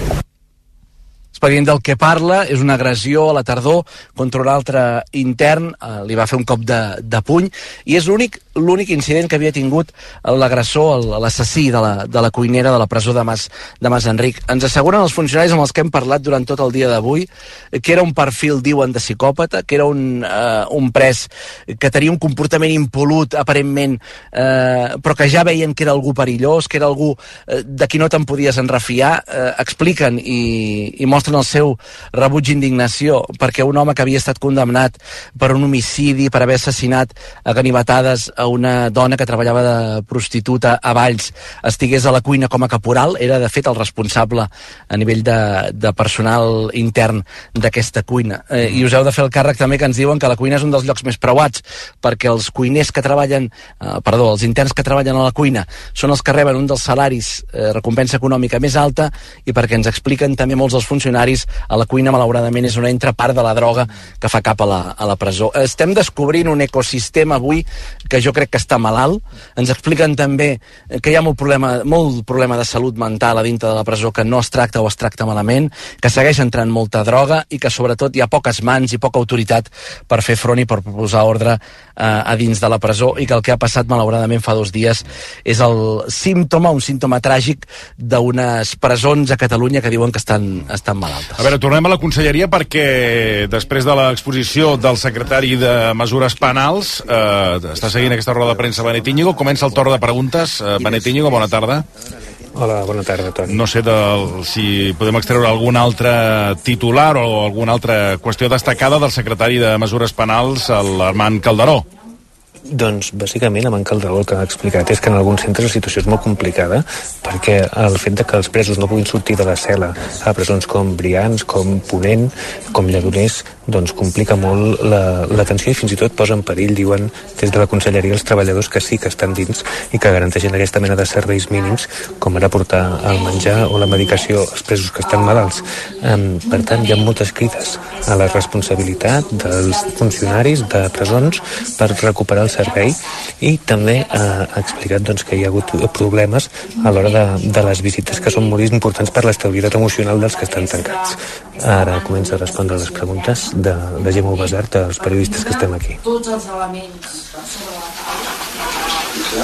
Expedient del que parla és una agressió a la tardor contra un altre intern, eh, li va fer un cop de, de puny, i és l'únic l'únic incident que havia tingut l'agressor, l'assassí de la, de la cuinera de la presó de Mas, de Mas Enric. Ens asseguren els funcionaris amb els que hem parlat durant tot el dia d'avui que era un perfil, diuen, de psicòpata, que era un, eh, un pres que tenia un comportament impolut, aparentment, eh, però que ja veien que era algú perillós, que era algú eh, de qui no te'n podies enrefiar. Eh, expliquen i, i mostren el seu rebuig i indignació perquè un home que havia estat condemnat per un homicidi, per haver assassinat a ganivetades a una dona que treballava de prostituta a Valls, estigués a la cuina com a caporal. Era, de fet, el responsable a nivell de, de personal intern d'aquesta cuina. Eh, I us heu de fer el càrrec també que ens diuen que la cuina és un dels llocs més preuats, perquè els cuiners que treballen, eh, perdó, els interns que treballen a la cuina són els que reben un dels salaris, eh, recompensa econòmica més alta, i perquè ens expliquen també molts dels funcionaris, a la cuina, malauradament, és on entra part de la droga que fa cap a la, a la presó. Estem descobrint un ecosistema avui que jo crec que està malalt. Ens expliquen també que hi ha molt problema, molt problema de salut mental a dintre de la presó, que no es tracta o es tracta malament, que segueix entrant molta droga i que sobretot hi ha poques mans i poca autoritat per fer front i per posar ordre eh, a dins de la presó, i que el que ha passat malauradament fa dos dies és el símptoma, un símptoma tràgic d'unes presons a Catalunya que diuen que estan, estan malaltes. A veure, tornem a la conselleria perquè després de l'exposició del secretari de Mesures Penals eh, està seguint aquesta roda de premsa Benet Íñigo. Comença el torn de preguntes. Eh, Benet Íñigo, bona tarda. Hola, bona tarda, Toni. No sé del, si podem extreure algun altre titular o alguna altra qüestió destacada del secretari de Mesures Penals, l'Armand Calderó. Doncs, bàsicament, amb en Calderó el que ha explicat és que en alguns centres la situació és molt complicada perquè el fet de que els presos no puguin sortir de la cel·la a presons com Brians, com Ponent, com Lledoners, doncs complica molt l'atenció la, i fins i tot posa en perill, diuen des de la conselleria, els treballadors que sí que estan dins i que garanteixen aquesta mena de serveis mínims com ara portar el menjar o la medicació als presos que estan malalts. Um, per tant, hi ha moltes crides a la responsabilitat dels funcionaris de presons per recuperar el servei, i també eh, ha explicat doncs, que hi ha hagut problemes a l'hora de, de les visites, que són molt importants per l'estabilitat emocional dels que estan tancats. Ara comença a respondre les preguntes de, de Gemma Ubasart, dels periodistes que estem aquí. Tots els elements sobre la taula.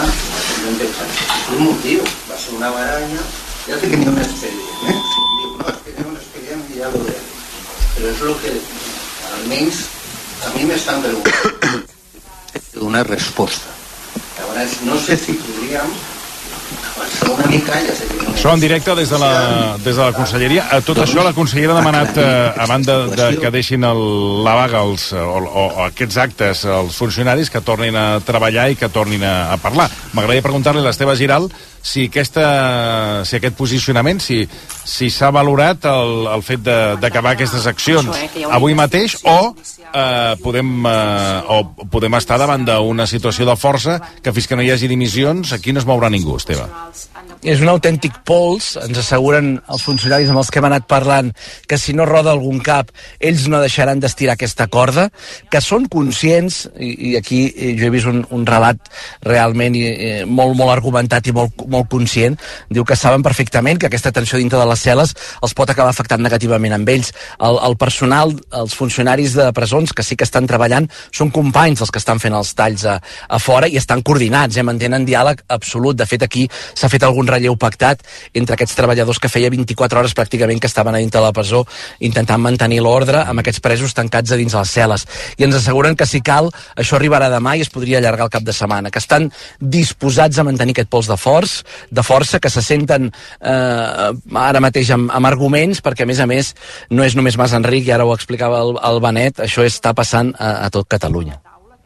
Un motiu, va ser una baralla, ja sé que n'hi ha un expedient, eh? No, és que n'hi ha un expedient i ja ho veurem. Però és el que almenys a mi m'estan preguntant. Una resposta. Llavors, no sé si podríem avançar una mica, ja sé que no... Això en directe des de la, des de la conselleria. A tot això la consellera ha demanat, eh, a banda de que deixin el, la vaga els, o, o, o aquests actes als funcionaris, que tornin a treballar i que tornin a, a parlar. M'agradaria preguntar-li a l'Esteve Giral si, aquesta, si aquest posicionament, si si s'ha valorat el, el fet d'acabar aquestes accions avui mateix, o eh, podem eh, o podem estar davant d'una situació de força que fins que no hi hagi dimissions aquí no es mourà ningú, Esteve. És un autèntic pols. Ens asseguren els funcionaris amb els que hem anat parlant que si no roda algun cap ells no deixaran d'estirar aquesta corda, que són conscients, i, i aquí jo he vist un, un relat realment eh, molt, molt argumentat i molt, molt conscient. Diu que saben perfectament que aquesta tensió dintre de les cel·les els pot acabar afectant negativament amb ells. El, el personal, els funcionaris de presons que sí que estan treballant són companys dels que estan fent els talls a, a fora i estan coordinats, eh, mantenen diàleg absolut. De fet, aquí s'ha fet algun relleu pactat entre aquests treballadors que feia vint-i-quatre hores pràcticament que estaven a dintre de la presó intentant mantenir l'ordre amb aquests presos tancats a dins les cel·les. I ens asseguren que si cal això arribarà demà i es podria allargar el cap de setmana, que estan disposats a mantenir aquest pols de forç, de força, que se senten eh, ara mateix amb, amb arguments, perquè a més a més no és només Mas Enric, i ara ho explicava el, el Benet, això està passant a, a tot Catalunya.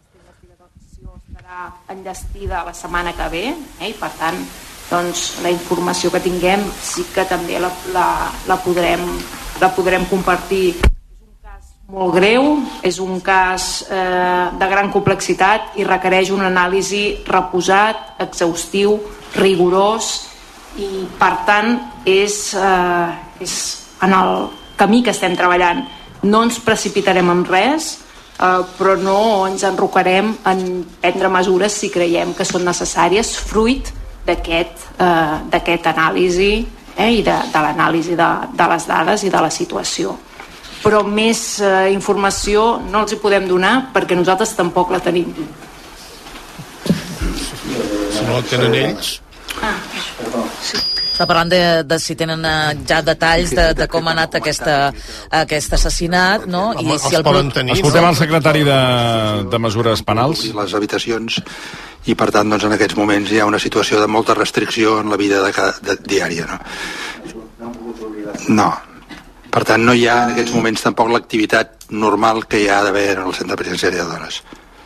Estarà enllestida la setmana que ve, eh, i per tant doncs, la informació que tinguem sí que també la, la, la, podrem, la podrem compartir. És un cas molt greu, és un cas eh, de gran complexitat i requereix una anàlisi reposat, exhaustiu, rigorós, i per tant és, eh, és en, el, camí que estem treballant. No ens precipitarem en res, eh, però no ens enrocarem en prendre mesures si creiem que són necessàries, fruit d'aquest eh, d'aquest anàlisi eh, i de, de l'anàlisi de, de les dades i de la situació. Però més eh, informació no els hi podem donar perquè nosaltres tampoc la tenim. Si no la tenen ells... Ah, perdó. Sí. Està parlant de, de si tenen ja detalls de, de com ha anat aquesta, aquest assassinat, no? I si el... Escoltem el secretari de, de Mesures Penals. Les habitacions, i per tant doncs, en aquests moments hi ha una situació de molta restricció en la vida de cada, de, diària. No? no. Per tant, no hi ha en aquests moments tampoc l'activitat normal que hi ha d'haver en el centre penitenciari de dones.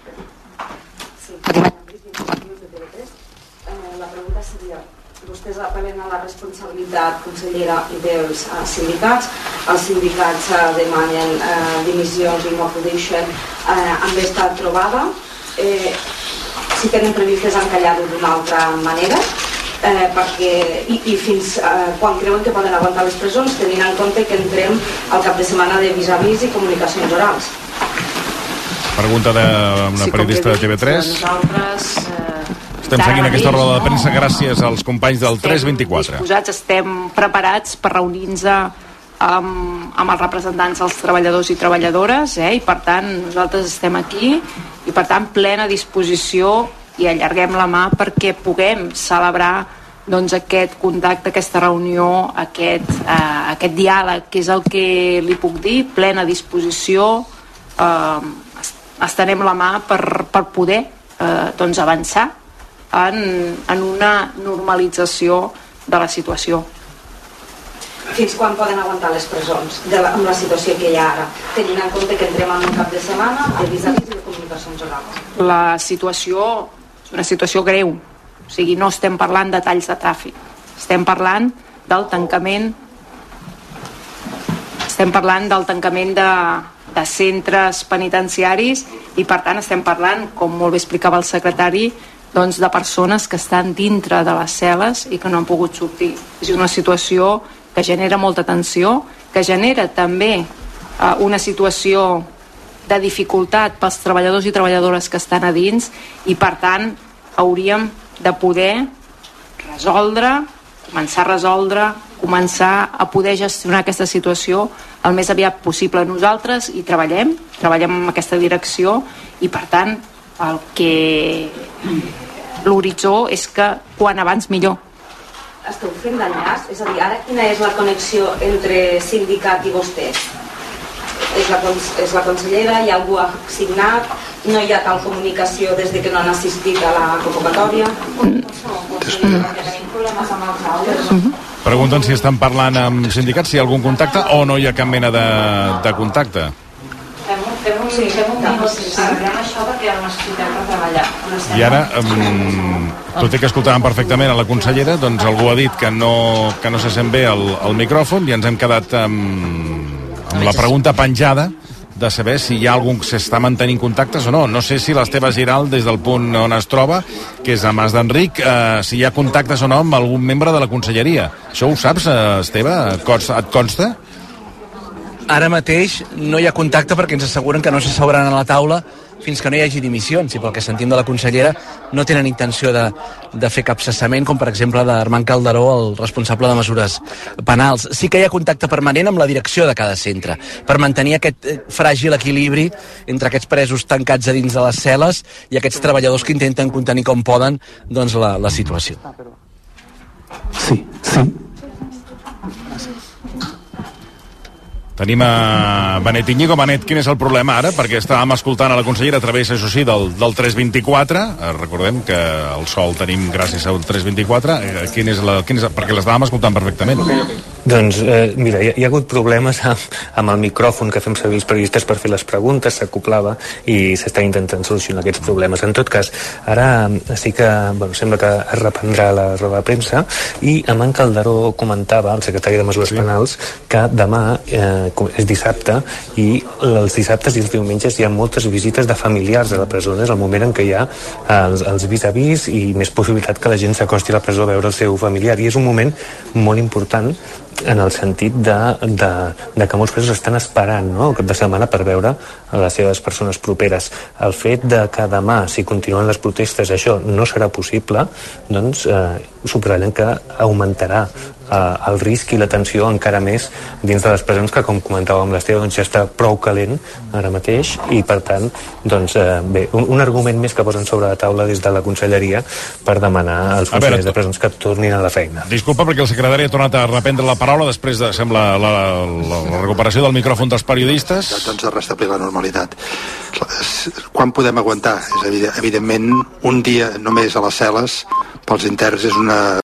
Vostès apel·len a la responsabilitat, consellera, i dels uh, sindicats. Els sindicats uh, demanen uh, dimissions i no acudeixen uh, amb esta trobada. Eh, si tenen previstes encallar-ho d'una altra manera, eh, perquè, i, i fins uh, quan creuen que poden aguantar les presons, tenint en compte que entrem al cap de setmana de vis-a-vis i comunicacions orals. Pregunta d'una sí, periodista de T V tres. Nosaltres... Eh, Estem seguint aquesta roda de premsa gràcies als companys del tres vint-i-quatre. Estem disposats, estem preparats per reunir-nos amb, amb els representants dels treballadors i treballadores, eh? I per tant nosaltres estem aquí i per tant plena disposició i allarguem la mà perquè puguem celebrar doncs, aquest contacte, aquesta reunió, aquest, eh, aquest diàleg, que és el que li puc dir, plena disposició, eh, estenem la mà per, per poder eh, doncs avançar En, en una normalització de la situació. Fins quan poden aguantar les presons de la, amb la situació que hi ha ara, tenint en compte que entrem en un cap de setmana de vis-a-vis i de comunicacions orals? La situació és una situació greu, o sigui, no estem parlant de talls de tràfic, estem parlant del tancament estem parlant del tancament de, de centres penitenciaris i per tant estem parlant, com molt bé explicava el secretari, doncs, de persones que estan dintre de les cel·les i que no han pogut sortir. És una situació que genera molta tensió, que genera també eh, una situació de dificultat pels treballadors i treballadores que estan a dins i per tant hauríem de poder resoldre, començar a resoldre, començar a poder gestionar aquesta situació el més aviat possible. Nosaltres hi treballem, treballem en aquesta direcció i per tant el que l'horitzó és que quan abans millor. Esteu fent d'enllaç? És a dir, ara quina és la connexió entre sindicat i vostès? És la, és la consellera? Hi ha algú signat? No hi ha tal comunicació des de que no han assistit a la convocatòria? Pregunten si estan parlant amb sindicats, si hi ha algun contacte o no hi ha cap mena de, de contacte. Fem un, sí, fem un minut, arreglem això perquè el necessitem per treballar. I ara, um, tot i que escoltàvem perfectament a la consellera, doncs algú ha dit que no, que no se sent bé el, el micròfon i ens hem quedat amb, amb la pregunta penjada de saber si hi ha algú que s'està mantenint contactes o no. No sé si l'Esteve Giral, des del punt on es troba, que és a Mas d'Enric, eh, si hi ha contactes o no amb algun membre de la conselleria. Això ho saps, Esteve? Et consta? Ara mateix no hi ha contacte perquè ens asseguren que no se seuran a la taula fins que no hi hagi dimissions i pel que sentim de la consellera no tenen intenció de, de fer cap cessament com per exemple d'Armand Calderó, el responsable de mesures penals. Sí que hi ha contacte permanent amb la direcció de cada centre per mantenir aquest fràgil equilibri entre aquests presos tancats a dins de les cel·les i aquests treballadors que intenten contenir com poden doncs, la, la situació. Sí, sí. Tenim a Benet Íñigo. Benet, quin és el problema ara? Perquè estàvem escoltant a la consellera a través, això sí, del, del tres vint-i-quatre. Eh, recordem que el sol tenim gràcies al tres vint-i-quatre. Eh, quin és la, quin és, perquè l'estàvem escoltant perfectament. Doncs, eh, mira, hi ha, hi ha hagut problemes amb, amb el micròfon que fem servir els periodistes per fer les preguntes, s'acoplava i s'està intentant solucionar aquests problemes. En tot cas, ara sí que, bueno, sembla que es reprendrà la roda de premsa i Armand Calderó comentava, el secretari de Mesures sí. Penals, que demà eh, és dissabte i els dissabtes i els diumenges hi ha moltes visites de familiars a la presó. És el moment en què hi ha els, els vis-a-vis i més possibilitat que la gent s'acosti a la presó a veure el seu familiar i és un moment molt important en el sentit de, de, de que molts presos estan esperant, no?, el cap de setmana per veure les seves persones properes. El fet de que demà, si continuen les protestes, això no serà possible, doncs eh, subratllen que augmentarà eh, el risc i la tensió encara més dins de les presons, que, com comentàvem l'Esteve, doncs ja està prou calent ara mateix, i per tant, doncs, eh, bé, un, un argument més que posen sobre la taula des de la Conselleria per demanar als consellers de presons que tornin a la feina. Disculpa, perquè el secretari ha tornat a reprendre la paraula després de, sembla, la, la, la recuperació del micròfon dels periodistes. Doncs de restablir la normalitat. Quan podem aguantar? És evident, evidentment, un dia només a les cel·les pels interns és una